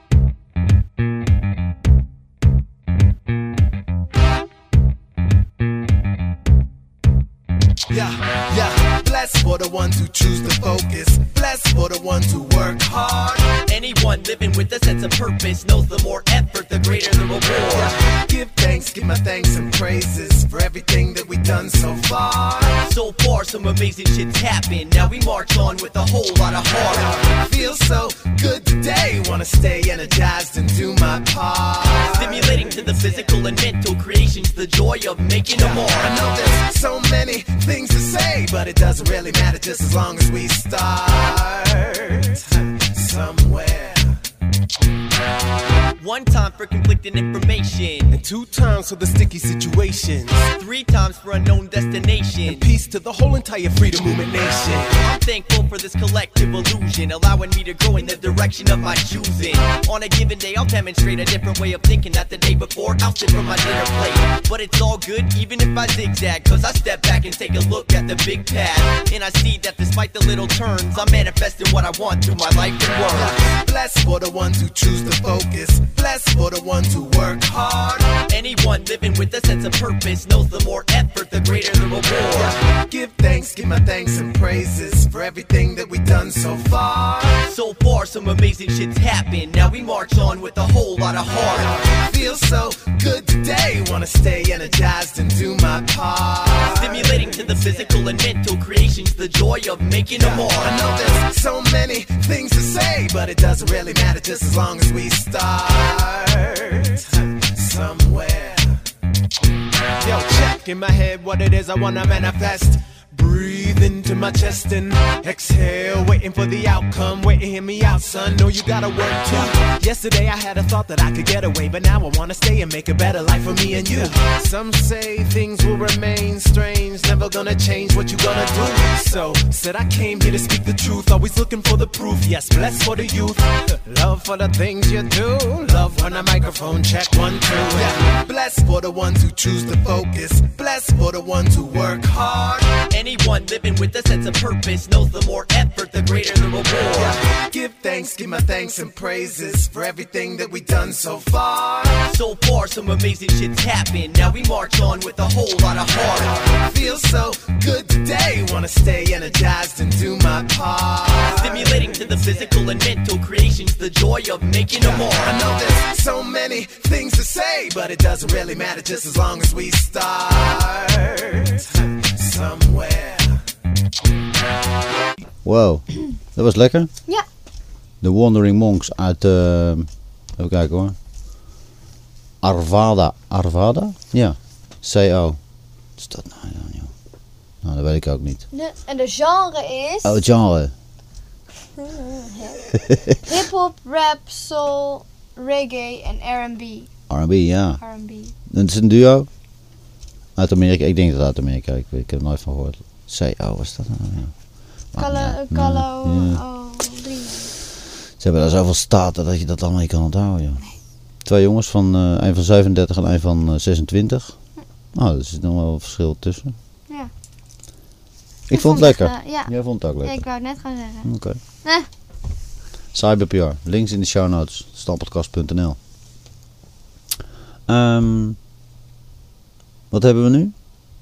Yeah, yeah, blessed for the ones who choose to focus. Blessed for the ones who work hard. Anyone living with a sense of purpose knows the more effort, the greater the reward. Give thanks, give my thanks and praises for everything that we've done so far. So far, some amazing shit's happened. Now we march on with a whole lot of heart. Feels so good today. Wanna stay energized and do my part. Stimulating to the physical and mental creations, the joy of making them more. I know there's so many things to say, but it doesn't really matter just as long as we start somewhere. One time for conflicting information. And two times for the sticky situations. Three times for unknown destination. And peace to the whole entire Freedom Movement nation. I'm thankful for this collective illusion, allowing me to grow in the direction of my choosing. On a given day, I'll demonstrate a different way of thinking that the day before I'll sit from my dinner plate. But it's all good, even if I zigzag, cause I step back and take a look at the big path. And I see that despite the little turns, I'm manifesting what I want through my life and work. Blessed for the ones who choose to focus. Blessed for the ones who work hard. Anyone living with a sense of purpose knows the more effort, the greater the reward. Give thanks, give my thanks and praises for everything that we've done so far. So far, some amazing shit's happened. Now we march on with a whole lot of heart. Feel so good today. Wanna stay energized and do my part. Stimulating to the physical and mental creations, the joy of making them all. I know there's so many things to say, but it doesn't really matter just as long as we start somewhere. Yo, check in my head what it is I wanna manifest. Breathe into my chest and exhale, waiting for the outcome. Wait and hear me out, son. Know you gotta work too. Yesterday I had a thought that I could get away, but now I wanna stay and make a better life for me and you. Some say things will remain strange, never gonna change. What you gonna do? So said I came here to speak the truth, always looking for the proof. Yes, blessed for the youth, love for the things you do, love when a microphone check one two. Yeah. Blessed for the ones who choose to focus, blessed for the ones who work hard. Anyone living with a sense of purpose knows the more effort, the greater the reward. Give thanks, give my thanks and praises for everything that we've done so far. So far, some amazing shit's happened. Now we march on with a whole lot of heart. Feel so good today. Wanna stay energized and do my part. Stimulating to the physical and mental creations, the joy of making them all. I know there's so many things to say, but it doesn't really matter just as long as we start somewhere. Wow, dat was lekker. Ja. The Wandering Monks uit, uh, even kijken hoor. Arvada. Arvada? Ja. C O. Wat is dat nou? Ja, joh. Nou, dat weet ik ook niet. De, en de genre is... Oh, genre. Hip-hop, rap, soul, reggae en R en B. R en B, ja. R en B. Het is een duo. Uit Amerika. Ik denk dat het uit Amerika. Ik, ik heb er nooit van gehoord. C O, wat is dat nou? Ja. Callo, Callo, ja. oh, drie. Ze hebben daar zoveel staten dat je dat allemaal niet kan onthouden, joh. Nee. Twee jongens, van, uh, een van zevenendertig en een van uh, zesentwintig. Nou, oh, er zit nog wel een verschil tussen. Ja. Ik, ik vond het lekker. Het, uh, ja. Jij vond het ook lekker. Ja, ik wou het net gaan zeggen. Oké. Okay. Eh. Cyber P R. Links in de show notes. stamppodcast punt n l. Um, wat hebben we nu?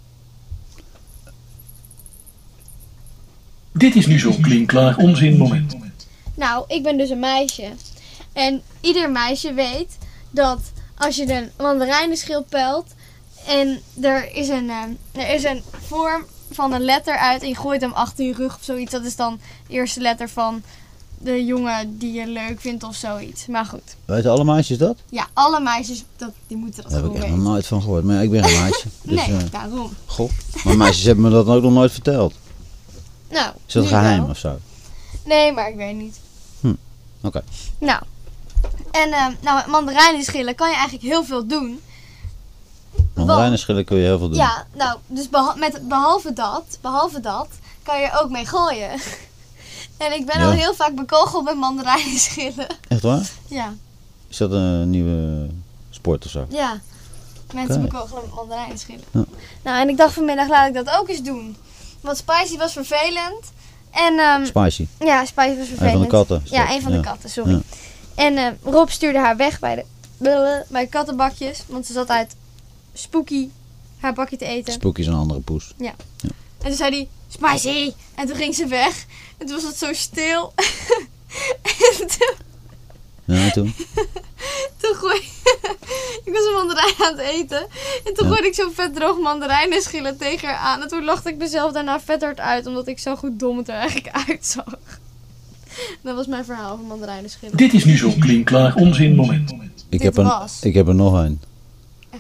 Dit is nu zo'n klinkklaar onzin moment. Nou, ik ben dus een meisje. En ieder meisje weet dat als je een mandarijnenschil pelt en er is een, uh, er is een vorm van een letter uit en je gooit hem achter je rug of zoiets. Dat is dan de eerste letter van de jongen die je leuk vindt of zoiets. Maar goed. Weten alle meisjes dat? Ja, alle meisjes, dat, die moeten dat Daar gewoon heb ik echt weten. nog nooit van gehoord. Maar ja, ik ben geen meisje. Dus, nee, uh, daarom. Goh. Maar meisjes hebben me dat ook nog nooit verteld. Nou, is dat nu geheim wel. of zo? Nee, maar ik weet niet. Hm, oké. Okay. Nou, en uh, nou, met mandarijnenschillen kan je eigenlijk heel veel doen. Mandarijnenschillen kun je heel veel doen. Ja, nou, dus beha- met, behalve dat, behalve dat, kan je er ook mee gooien. En ik ben ja. al heel vaak bekogeld met mandarijnenschillen. Echt waar? Ja. Is dat een nieuwe sport of zo? Ja, mensen Okay. bekogelen met mandarijnenschillen. Ja. Nou, en ik dacht vanmiddag, laat ik dat ook eens doen. Want Spicy was vervelend. En, um, Spicy? Ja, Spicy was vervelend. Een van de katten? Ja, een van ja. de katten, sorry. Ja. En uh, Rob stuurde haar weg bij de, bij de kattenbakjes. Want ze zat uit Spooky haar bakje te eten. Spooky is een andere poes. Ja. ja. En toen zei hij, Spicy! En toen ging ze weg. En toen was het zo stil. En toen... Ja, en toen? Toen gooi ik was een mandarijn aan het eten. En toen ja. gooide ik zo'n vet droog mandarijnenschillen tegen haar aan. En toen lachte ik mezelf daarna vet hard uit. Omdat ik zo goed dom het er eigenlijk uitzag. Dat was mijn verhaal van mandarijnenschillen. Dit is nu zo'n klinkklaar onzin moment. Ik Dit heb, een, was. ik heb er nog een. Echt waar, joh.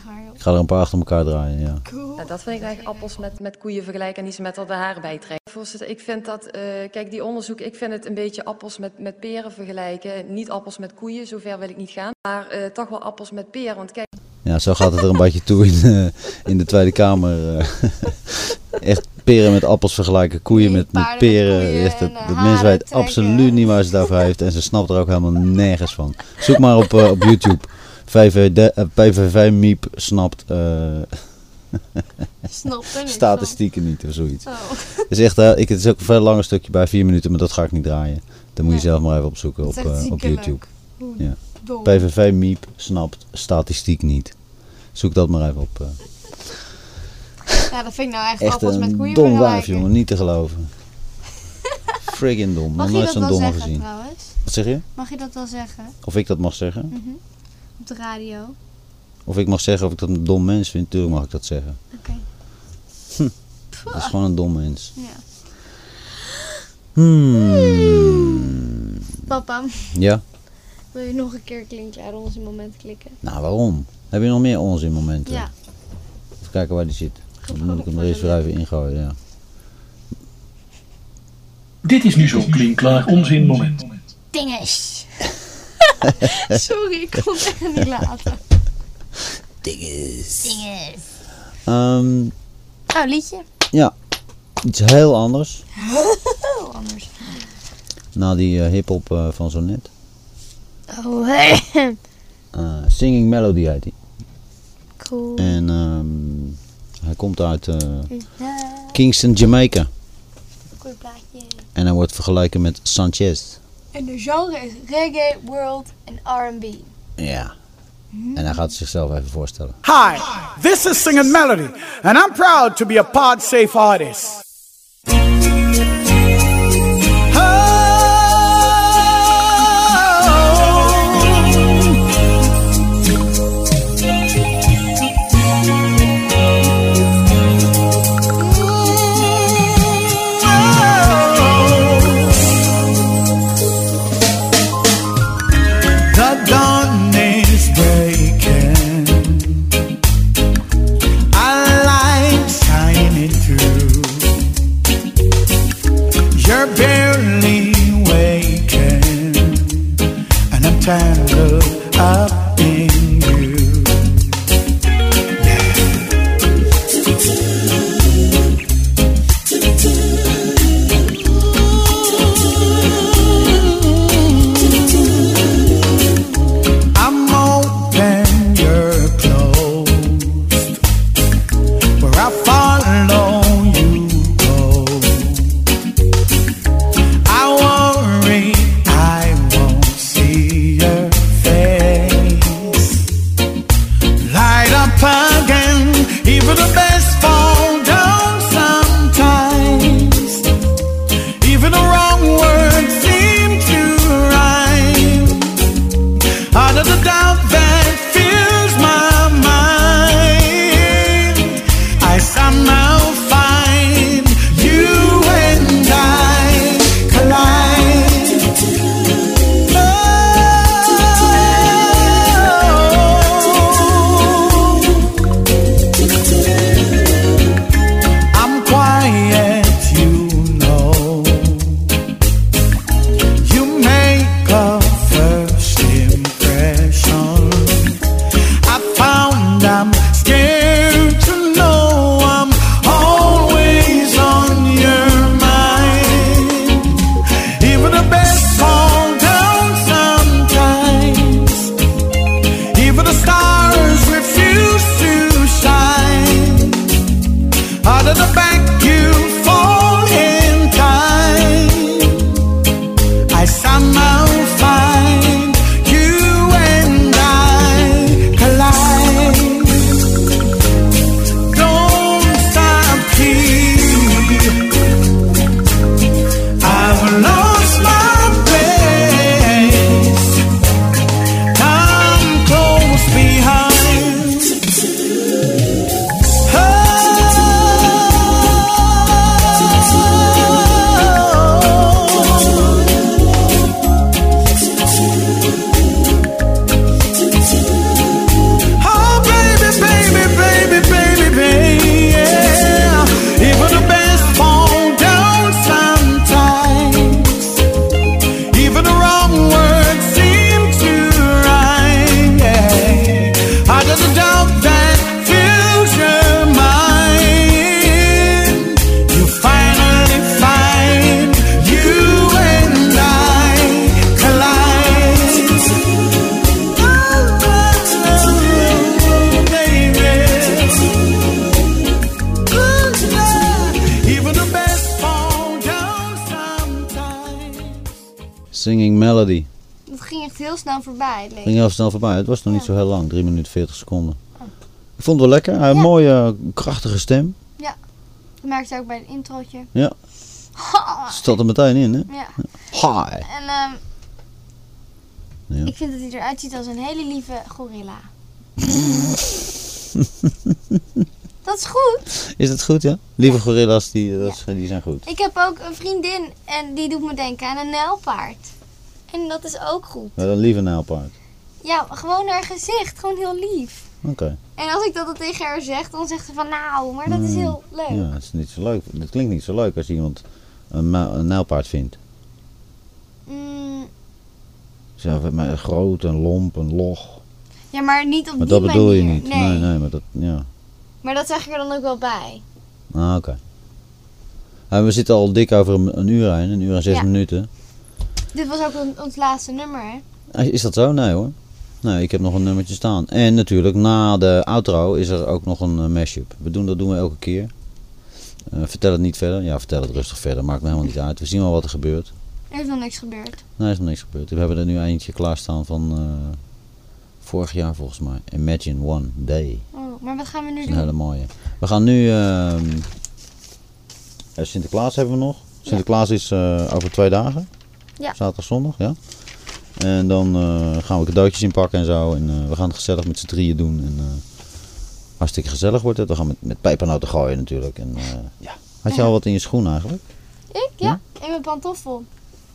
ga er een paar achter elkaar draaien, ja. Cool. Nou, dat vind ik eigenlijk appels met, met koeien vergelijken en niet ze met al de haren bijtrekken. Voorzitter, ik vind dat, uh, kijk die onderzoek, ik vind het een beetje appels met, met peren vergelijken. Niet appels met koeien, zover wil ik niet gaan. Maar uh, toch wel appels met peren, want kijk... Ja, zo gaat het er een beetje toe in, uh, in de Tweede Kamer. Uh, echt peren met appels vergelijken, koeien met, met peren. Echt, dat, dat mensen weten absoluut niet waar ze het over heeft en ze snapt er ook helemaal nergens van. Zoek maar op, uh, op YouTube. P V V-miep snapt, uh, snapt er niet statistieken van. niet of zoiets. Oh. Het is echt, uh, ik, het is ook een veel langer stukje bij, vier minuten, maar dat ga ik niet draaien. Dan moet je zelf maar even opzoeken op, uh, op YouTube. Ja. P V V-miep snapt statistiek niet. Zoek dat maar even op. Uh. Ja, dat vind ik nou echt, echt appels met koeien dom wijf, jongen, niet te geloven. Friggin' dom, nog nooit zo'n domme gezien. Trouwens? Wat zeg je? Mag je dat wel zeggen? Of ik dat mag zeggen? Mm-hmm. Op de radio. Of ik mag zeggen of ik dat een dom mens vind, natuurlijk mag ik dat zeggen. Oké. Okay. Hm. Dat is gewoon een dom mens. Ja. Hmm. Papa. Ja? Wil je nog een keer klinkklare onzinmoment klikken? Nou, waarom? Heb je nog meer onzinmomenten? Ja. Even kijken waar die zit. Dan moet ik hem er eens weer even ingooien, ja. Dit is nu zo'n klinkklaar onzinmoment. Dinges. Sorry, ik kon het echt niet laten. Dinges. Dinges. Um, oh, liedje. Ja, iets heel anders. Heel anders. Na die uh, hip-hop uh, van zo net. Oh, hey. Uh, Singing Melody heet hij. Cool. En um, hij komt uit uh, Kingston, Jamaica. Goeie plaatje. En hij wordt vergeleken met Sanchez. En de genre is reggae, world en R and B. Ja. En hij gaat zichzelf even voorstellen. Hi, this is Singing Melody, and I'm proud to be a pod-safe artist. Tangled up in you. Yeah. I'm open, you're closed. Where I follow you go. I worry I won't see your face. Light up again, even the best fall down sometimes. Even the wrong words seem to rhyme. Out of the doubt that fills my mind, I somehow find you and I collide. Oh, Singing Melody. Dat ging echt heel snel voorbij. Het leek. Ging heel snel voorbij. Het was nog niet zo heel lang. drie minuten veertig seconden. Ik vond het wel lekker. Hij heeft een mooie, krachtige stem. Ja. Dat merkte je ook bij het introotje. Ja. Ha! Staat er meteen in, hè? Ja. Hi. En um, Ja. ik vind dat hij eruit ziet als een hele lieve gorilla. Dat is goed. Is het goed, ja? Lieve gorilla's, die, dat is, die zijn goed. Ik heb ook een vriendin en die doet me denken aan een nijlpaard. En dat is ook goed. Met een lieve nijlpaard. Ja, gewoon haar gezicht. Gewoon heel lief. Oké. Okay. En als ik dat dan tegen haar zeg, dan zegt ze van nou, maar dat is heel leuk. Ja, dat is niet zo leuk. Het klinkt niet zo leuk als iemand een, een nijlpaard vindt. Mm. Zo, met groot en lomp en log. Ja, maar niet op maar die dat bedoel manier. je niet. Nee. nee, nee, maar dat, ja. Maar dat zeg ik er dan ook wel bij. Ah, oké. Okay. Uh, we zitten al dik over een, een uur heen, een uur en zes ja. minuten. Dit was ook on, ons laatste nummer, hè? Is dat zo? Nee hoor. Nee, ik heb nog een nummertje staan. En natuurlijk, na de outro is er ook nog een uh, mashup. We doen, dat doen we elke keer. Uh, vertel het niet verder. Ja, vertel het rustig verder. Maakt me helemaal niet uit. We zien wel wat er gebeurt. Er is nog niks gebeurd. Nee, er is nog niks gebeurd. We hebben er nu eentje klaarstaan van uh, vorig jaar volgens mij. Imagine One Day. Oh, maar wat gaan we nu dat is doen? een hele mooie. We gaan nu... Uh, Sinterklaas hebben we nog. Sinterklaas is uh, over twee dagen. Ja. Zaterdag, zondag, ja. En dan uh, gaan we cadeautjes inpakken en zo. En uh, we gaan het gezellig met z'n drieën doen. En uh, hartstikke gezellig wordt het. We gaan met, met pepernoten gooien natuurlijk. En, uh, ja. Had je ja. al wat in je schoen eigenlijk? Ik? Ja. ja? In mijn pantoffel.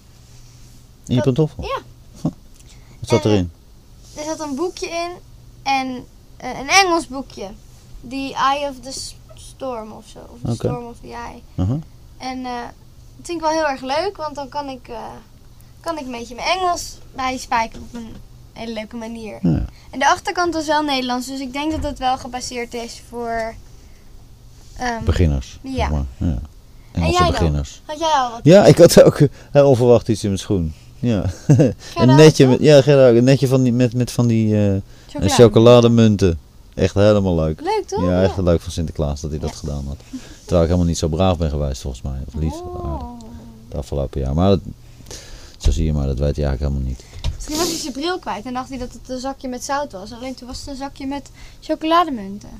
In je pantoffel? Ja. Huh. Wat zat en, erin? Er zat een boekje in. En uh, een Engels boekje. The Eye of the Storm of zo. Of the okay. Storm of the Eye. Uh-huh. En uh, dat vind ik wel heel erg leuk. Want dan kan ik... Uh, kan ik een beetje mijn Engels bijspijken op een hele leuke manier. Ja. En de achterkant was wel Nederlands, dus ik denk dat het wel gebaseerd is voor... Um, beginners. Ja. Zeg maar. Ja. Engelse en jij beginners. Dan? Had jij al wat? Ja, ik had ook heel onverwacht iets in mijn schoen. Ja. een netje, met, ja, Gerda ook. Een netje van die, met, met van die uh, Chocolade. chocolademunten. Echt helemaal leuk. Leuk toch? Ja, echt ja. leuk van Sinterklaas dat hij dat ja. gedaan had. Terwijl ik helemaal niet zo braaf ben geweest volgens mij. Of lief. Oh. Het afgelopen jaar. Maar dat, zo zie je maar, dat weet hij eigenlijk helemaal niet. Misschien was hij zijn bril kwijt en dacht hij dat het een zakje met zout was. Alleen toen was het een zakje met chocolademunten.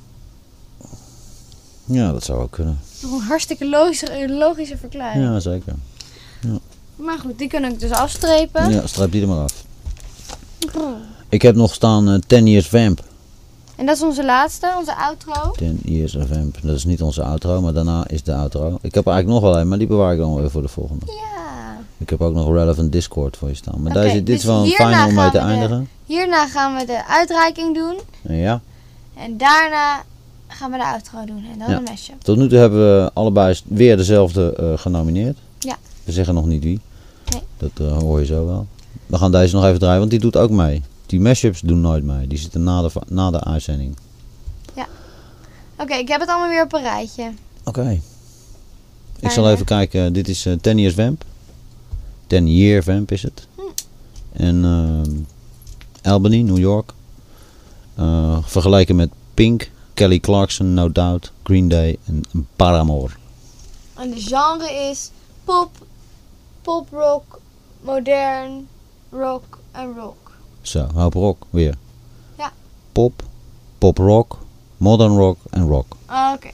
Ja, dat zou ook kunnen. Toch een hartstikke logische, logische verklaring. Ja, zeker. Ja. Maar goed, die kan ik dus afstrepen. Ja, streep die er maar af. Oh. Ik heb nog staan uh, ten years Vamp. En dat is onze laatste, onze outro. ten years Vamp. Dat is niet onze outro, maar daarna is de outro. Ik heb er eigenlijk nog wel een, maar die bewaar ik dan weer voor de volgende. Ja. Ik heb ook nog Relevant Discord voor je staan. Maar okay, deze, dit dus is wel een fijne om mee te eindigen. De, hierna gaan we de uitreiking doen. Ja. En daarna gaan we de outro doen. En dan ja. een mesje. Tot nu toe hebben we allebei weer dezelfde uh, genomineerd. Ja. We zeggen nog niet wie. Nee. Dat uh, hoor je zo wel. We gaan deze nog even draaien, want die doet ook mee. Die mashups doen nooit mee. Die zitten na de, na de uitzending. Ja. Oké, okay, ik heb het allemaal weer op een rijtje. Oké. Okay. Ik zal even kijken. Dit is uh, ten years Vamp. ten year Vamp is het. Hm. En uh, Albany, New York. Uh, vergeleken met Pink, Kelly Clarkson, No Doubt, Green Day en Paramore. En de genre is pop, pop rock, modern, rock en rock. Zo, hoop rock weer. Ja. Pop, pop rock, modern rock en rock. Ah, oké. Okay.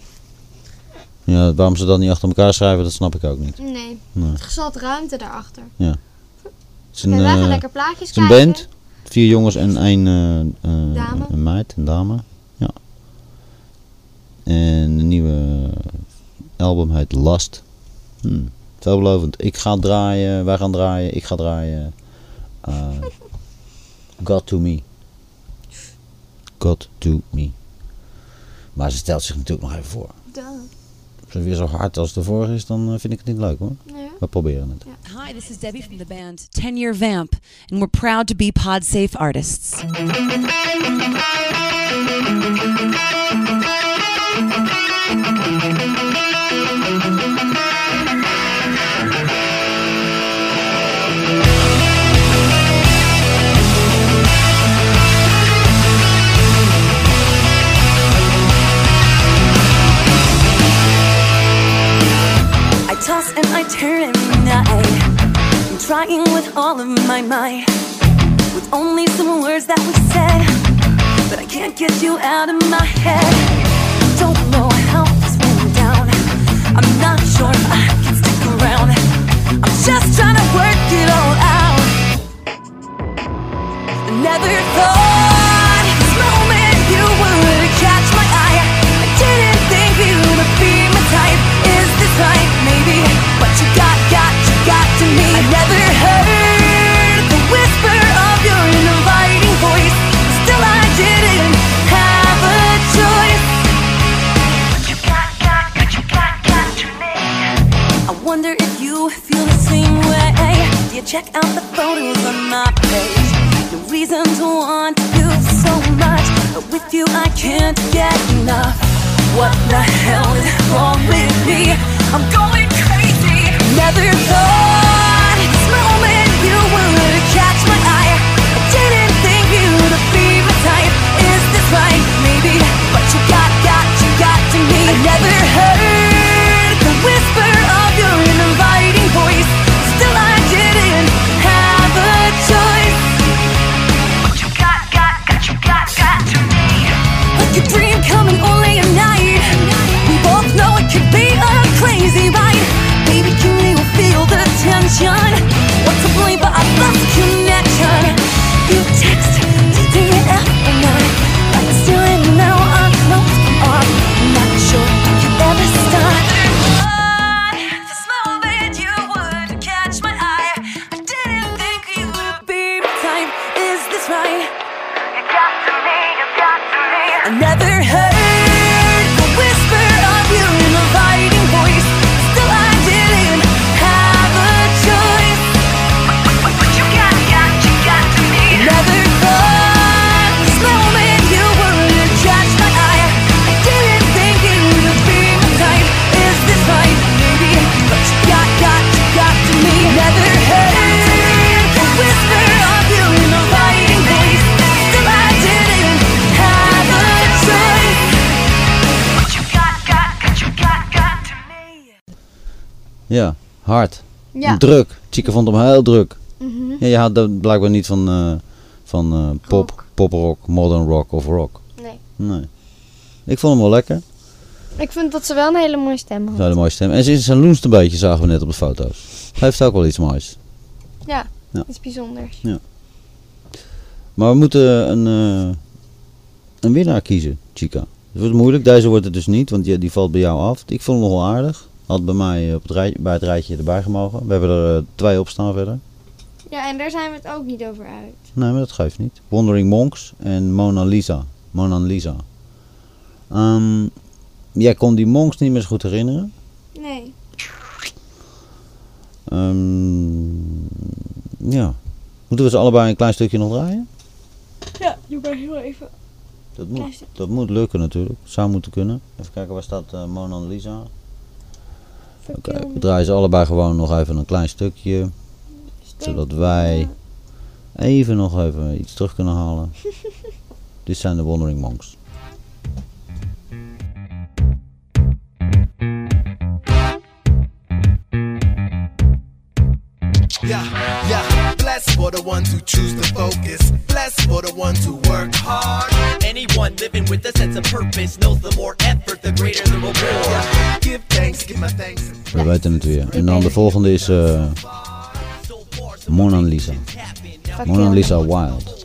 Ja, waarom ze dat niet achter elkaar schrijven, dat snap ik ook niet. Nee, nee. Er zat ruimte daarachter. Ja. Het is een, okay, wij gaan uh, lekker plaatjes kijken. Het is een band, vier jongens en één uh, uh, dame. Een meid, een dame. Ja. En de nieuwe album heet Lust. Hmm. Veelbelovend. Ik ga draaien, wij gaan draaien, ik ga draaien. Uh, God to Me. God to Me. Maar ze stelt zich natuurlijk nog even voor. Duh. Als het weer zo hard als de vorige is, dan vind ik het niet leuk hoor. Nee. We proberen het. Hi, this is Debbie from the band ten year Vamp. And we're proud to be PodSafe artists. I toss and I turn every night. I'm trying with all all of my mind with only some words that we said, but I can't get you out of my head. Don't know how this went down. I'm not sure if I can stick around. I'm just trying to work it all out. Never thought this moment you would catch my eye. I didn't think you would be my type. Is this right? Maybe. But you got, got, you got to me. I never heard the whisper of your inviting voice. Still I didn't have a choice. But you got, got, but you got, got to me. I wonder if you feel the same way. Do you check out the photos on my page? No reason to want you so much, but with you I can't get enough. What the hell is wrong with me? I'm going crazy. Never thought this moment you would catch my eye. I didn't think you would be my type. Is this right? Maybe. But you got, got, you got to me. I never heard the whisper of your inviting voice. Still I didn't have a choice. But you got, got, got, you got, got to me. Like a dream coming only at night. We both know it could be a crazy ride. Baby, can you feel the tension? What's to blame, but I lost connection. You text D D F and I like stealing now. I'm close off. Not sure I could ever start. The smell that you would catch my eye. I didn't think you would be my type. Is this right? You got to me, you got to me. I never heard the whisper of your inviting voice. Still I didn't have a choice. But you got, got, you got to me. Never thought this moment you would catch my eye. I didn't think you would be my type. Is this right? Maybe. But you got, got, you got to me. Never heard the whisper of your inviting voice. Still I didn't have a choice. But you got, got, got, you got, got to me. Ja, hard. Ja. Druk. Chica vond hem heel druk. Mhm. Ja, je houdt dat blijkbaar niet van, eh, van eh, pop, poprock, modern rock of rock. Nee. Nee. Ik vond hem wel lekker. Ik vind dat ze wel een hele mooie stem had. Een hele mooie stem. En ze is een loenst een beetje, zagen we net op de foto's. Heeft ook wel iets moois. Ja, Ja. iets bijzonders. Ja. Maar we moeten een, uh, een winnaar kiezen, Chica. Het wordt moeilijk. Deze wordt het dus niet, want die, die valt bij jou af. Ik vond hem nog wel aardig. Had bij mij op het rij, bij het rijtje erbij gemogen. We hebben er uh, twee op staan verder. Ja, en daar zijn we het ook niet over uit. Nee, maar dat geeft niet. Wandering Monks en Mona Lisa. Mona Lisa. Um, jij kon die Monks niet meer zo goed herinneren. Nee. Um, ja. Moeten we ze allebei een klein stukje nog draaien? Ja, doe maar heel even. Dat moet, dat moet lukken natuurlijk. Zou moeten kunnen. Even kijken, waar staat uh, Mona Lisa? Oké, okay, we draaien ze allebei gewoon nog even een klein stukje. Zodat wij even nog even iets terug kunnen halen. Dit zijn de Wandering Monks. Yeah, yeah, blessed for the ones who choose to focus. Blessed for the ones who work hard. Anyone living with a sense of purpose knows the more effort, the greater the reward. Give thanks, give my thanks. We weten het weer. En dan de volgende is uh, Mona Lisa. Mona Lisa Wild.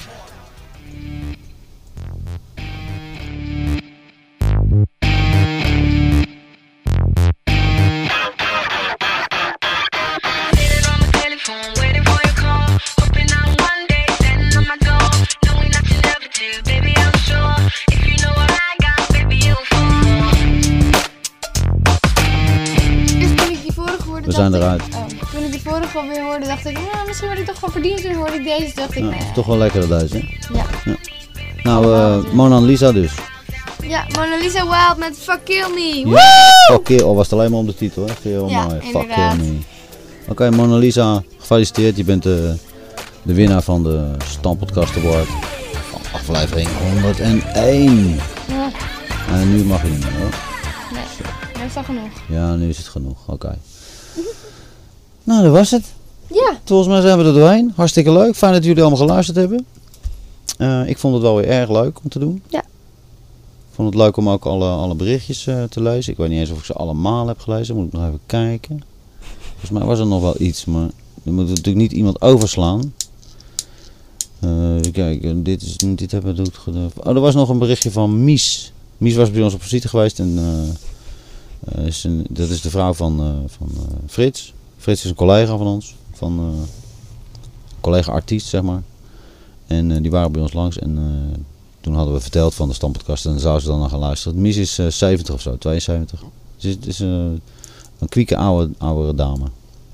We zijn eruit. Oh, toen ik die vorige alweer hoorde, dacht ik, nou, misschien word ik toch van verdiend. Toen hoorde ik deze, dacht ik, Ja, nee. toch wel lekker deze. Ja. Ja. Nou, uh, Mona Lisa dus. Ja, Mona Lisa Wild met Fuck Kill Me. Ja. Woe! Fuck Kill, oh, was het alleen maar om de titel, hè? Heel Ja, mooi. Fuck inderdaad. Kill Me. Oké, okay, Mona Lisa, gefeliciteerd. Je bent de, de winnaar van de Stampodcast Award van aflevering honderdéén. Ja. En nu mag je niet meer, hoor. Nee, dat is al genoeg. Ja, nu is het genoeg. Oké. Okay. Nou, dat was het. Ja. Volgens mij zijn we er doorheen. Hartstikke leuk. Fijn dat jullie allemaal geluisterd hebben. Uh, ik vond het wel weer erg leuk om te doen. Ja. Ik vond het leuk om ook alle, alle berichtjes uh, te lezen. Ik weet niet eens of ik ze allemaal heb gelezen. Moet ik nog even kijken. Volgens mij was er nog wel iets, maar er moet natuurlijk niet iemand overslaan. Uh, kijk, dit, is, dit hebben we ook gedaan. Oh, er was nog een berichtje van Mies. Mies was bij ons op visite geweest en uh, uh, is een, dat is de vrouw van, uh, van uh, Frits. Frits is een collega van ons, van uh, collega artiest zeg maar. En uh, die waren bij ons langs en uh, toen hadden we verteld van de Stampodcast en zou ze dan naar gaan luisteren. Mies is uh, zeventig of zo, tweeënzeventig. Dus het is uh, een kwieke oude, oudere dame.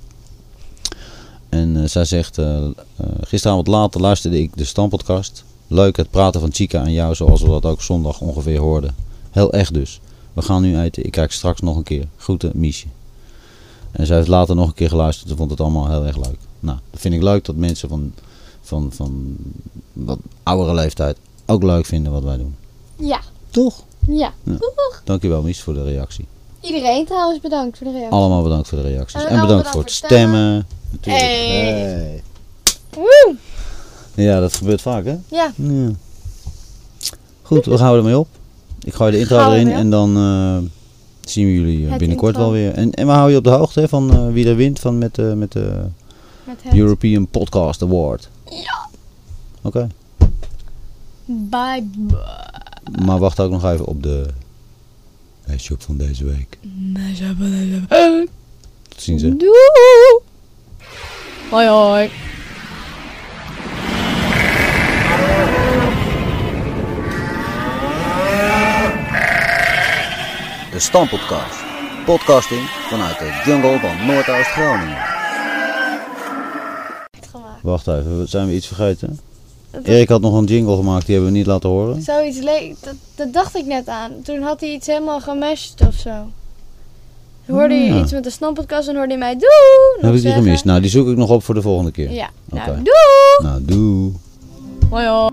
En uh, zij zegt, uh, uh, gisteravond later luisterde ik de Stampodcast. Leuk het praten van Chica en jou zoals we dat ook zondag ongeveer hoorden. Heel echt dus. We gaan nu eten, ik kijk straks nog een keer. Groeten, Miesje. En zij heeft later nog een keer geluisterd en vond het allemaal heel erg leuk. Nou, dat vind ik leuk dat mensen van, van, van wat oudere leeftijd ook leuk vinden wat wij doen. Ja. Toch? Ja. Ja. Toch? Dankjewel Mies voor de reactie. Iedereen trouwens bedankt voor de reactie. Allemaal bedankt voor de reacties. En En, bedankt voor het stemmen. Natuurlijk. Hey. Hey. Woe. Ja, dat gebeurt vaak hè? Ja. Ja. Goed, we gaan ermee op. Ik gooi de intro Gaan we erin weer op? en dan uh, zien we jullie uh, Het binnenkort intro. wel weer. En, en we houden je op de hoogte hè, van uh, wie er wint van met, uh, met de Met het. European Podcast Award. Ja. Oké. Bye bye. Maar wacht ook nog even op de shop van deze week. Tot ziens hè. Doei. Hoi hoi. De Stampodcast. Podcasting vanuit de jungle van Noordoost-Groningen. Wacht even, zijn we iets vergeten? Dat- Erik had nog een jingle gemaakt, die hebben we niet laten horen. Zoiets leek, dat, dat dacht ik net aan. Toen had hij iets helemaal gemashed of zo. Toen hoorde je Ah. iets met de Snappodcast en hoorde je mij doei. nog Heb ik die zeggen. gemist? Nou, die zoek ik nog op voor de volgende keer. Ja, nou Oké. doei. Nou, doei. Hoi hoi.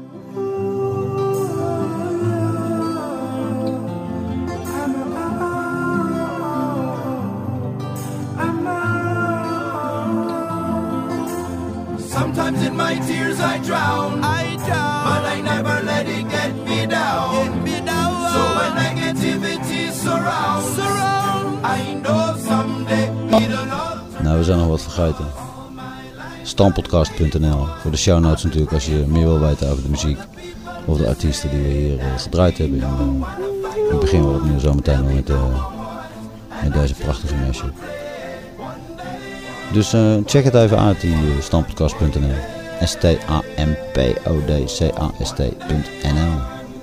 Sometimes in my tears I drown, I drown, but I never let it get me down. Get me down. So when negativity surrounds, surround, I know someday it'll all. Nou, we zijn nog wat vergeten. Stampodcast punt n l voor de show notes natuurlijk als je meer wil weten over de muziek of de artiesten die we hier uh, gedraaid hebben. En, uh, ik begin wel opnieuw zometeen al met, uh, met deze prachtige mashup. Dus uh, check het even uit, die uh, stampodcast punt n l. S T A M P O D C A S T punt n l.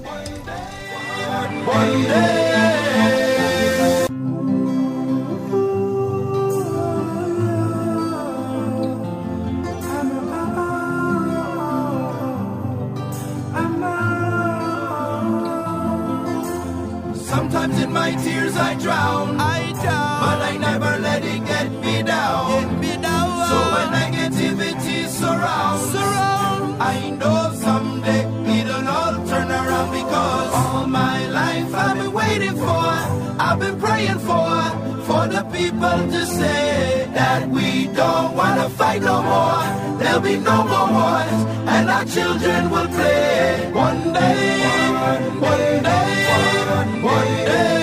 Sometimes in my tears I drown, I drown, but I never let it get me down. Get me down. So when negativity surrounds, surround, I know someday it'll all turn around because all my life I've been waiting for, I've been praying for, for the people to say that we don't wanna fight no more. There'll be no more wars, and our children will play. One day, one day, one day,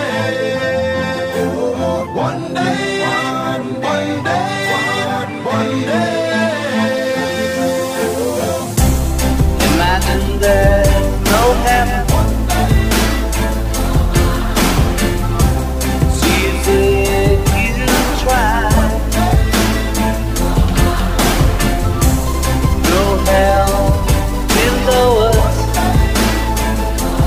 one day, one day, one day. Imagine there's no heaven. See if you try. No hell below us.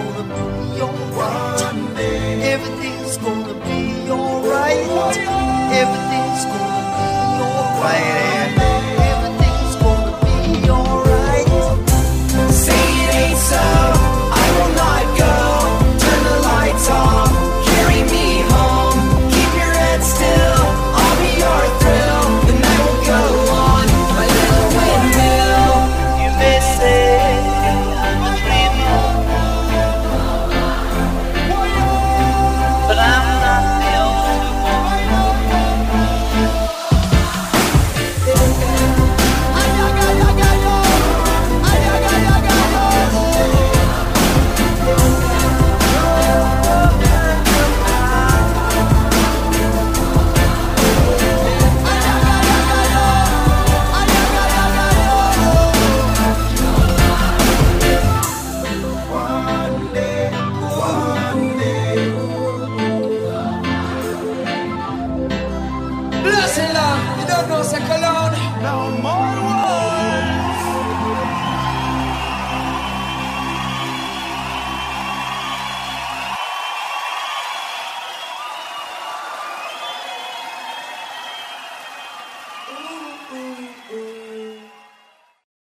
gonna be alright. Everything's gonna be alright. Everything's gonna be alright. Everything's gonna be alright. Say it ain't so, I will not go. Turn the lights off, carry me home. Keep your head still, I'll be your thrill. The night will go on, my little windmill. You may say I'm a dreamer, but I'm not the only one. Blessed love, you don't know, say cologne. No more war.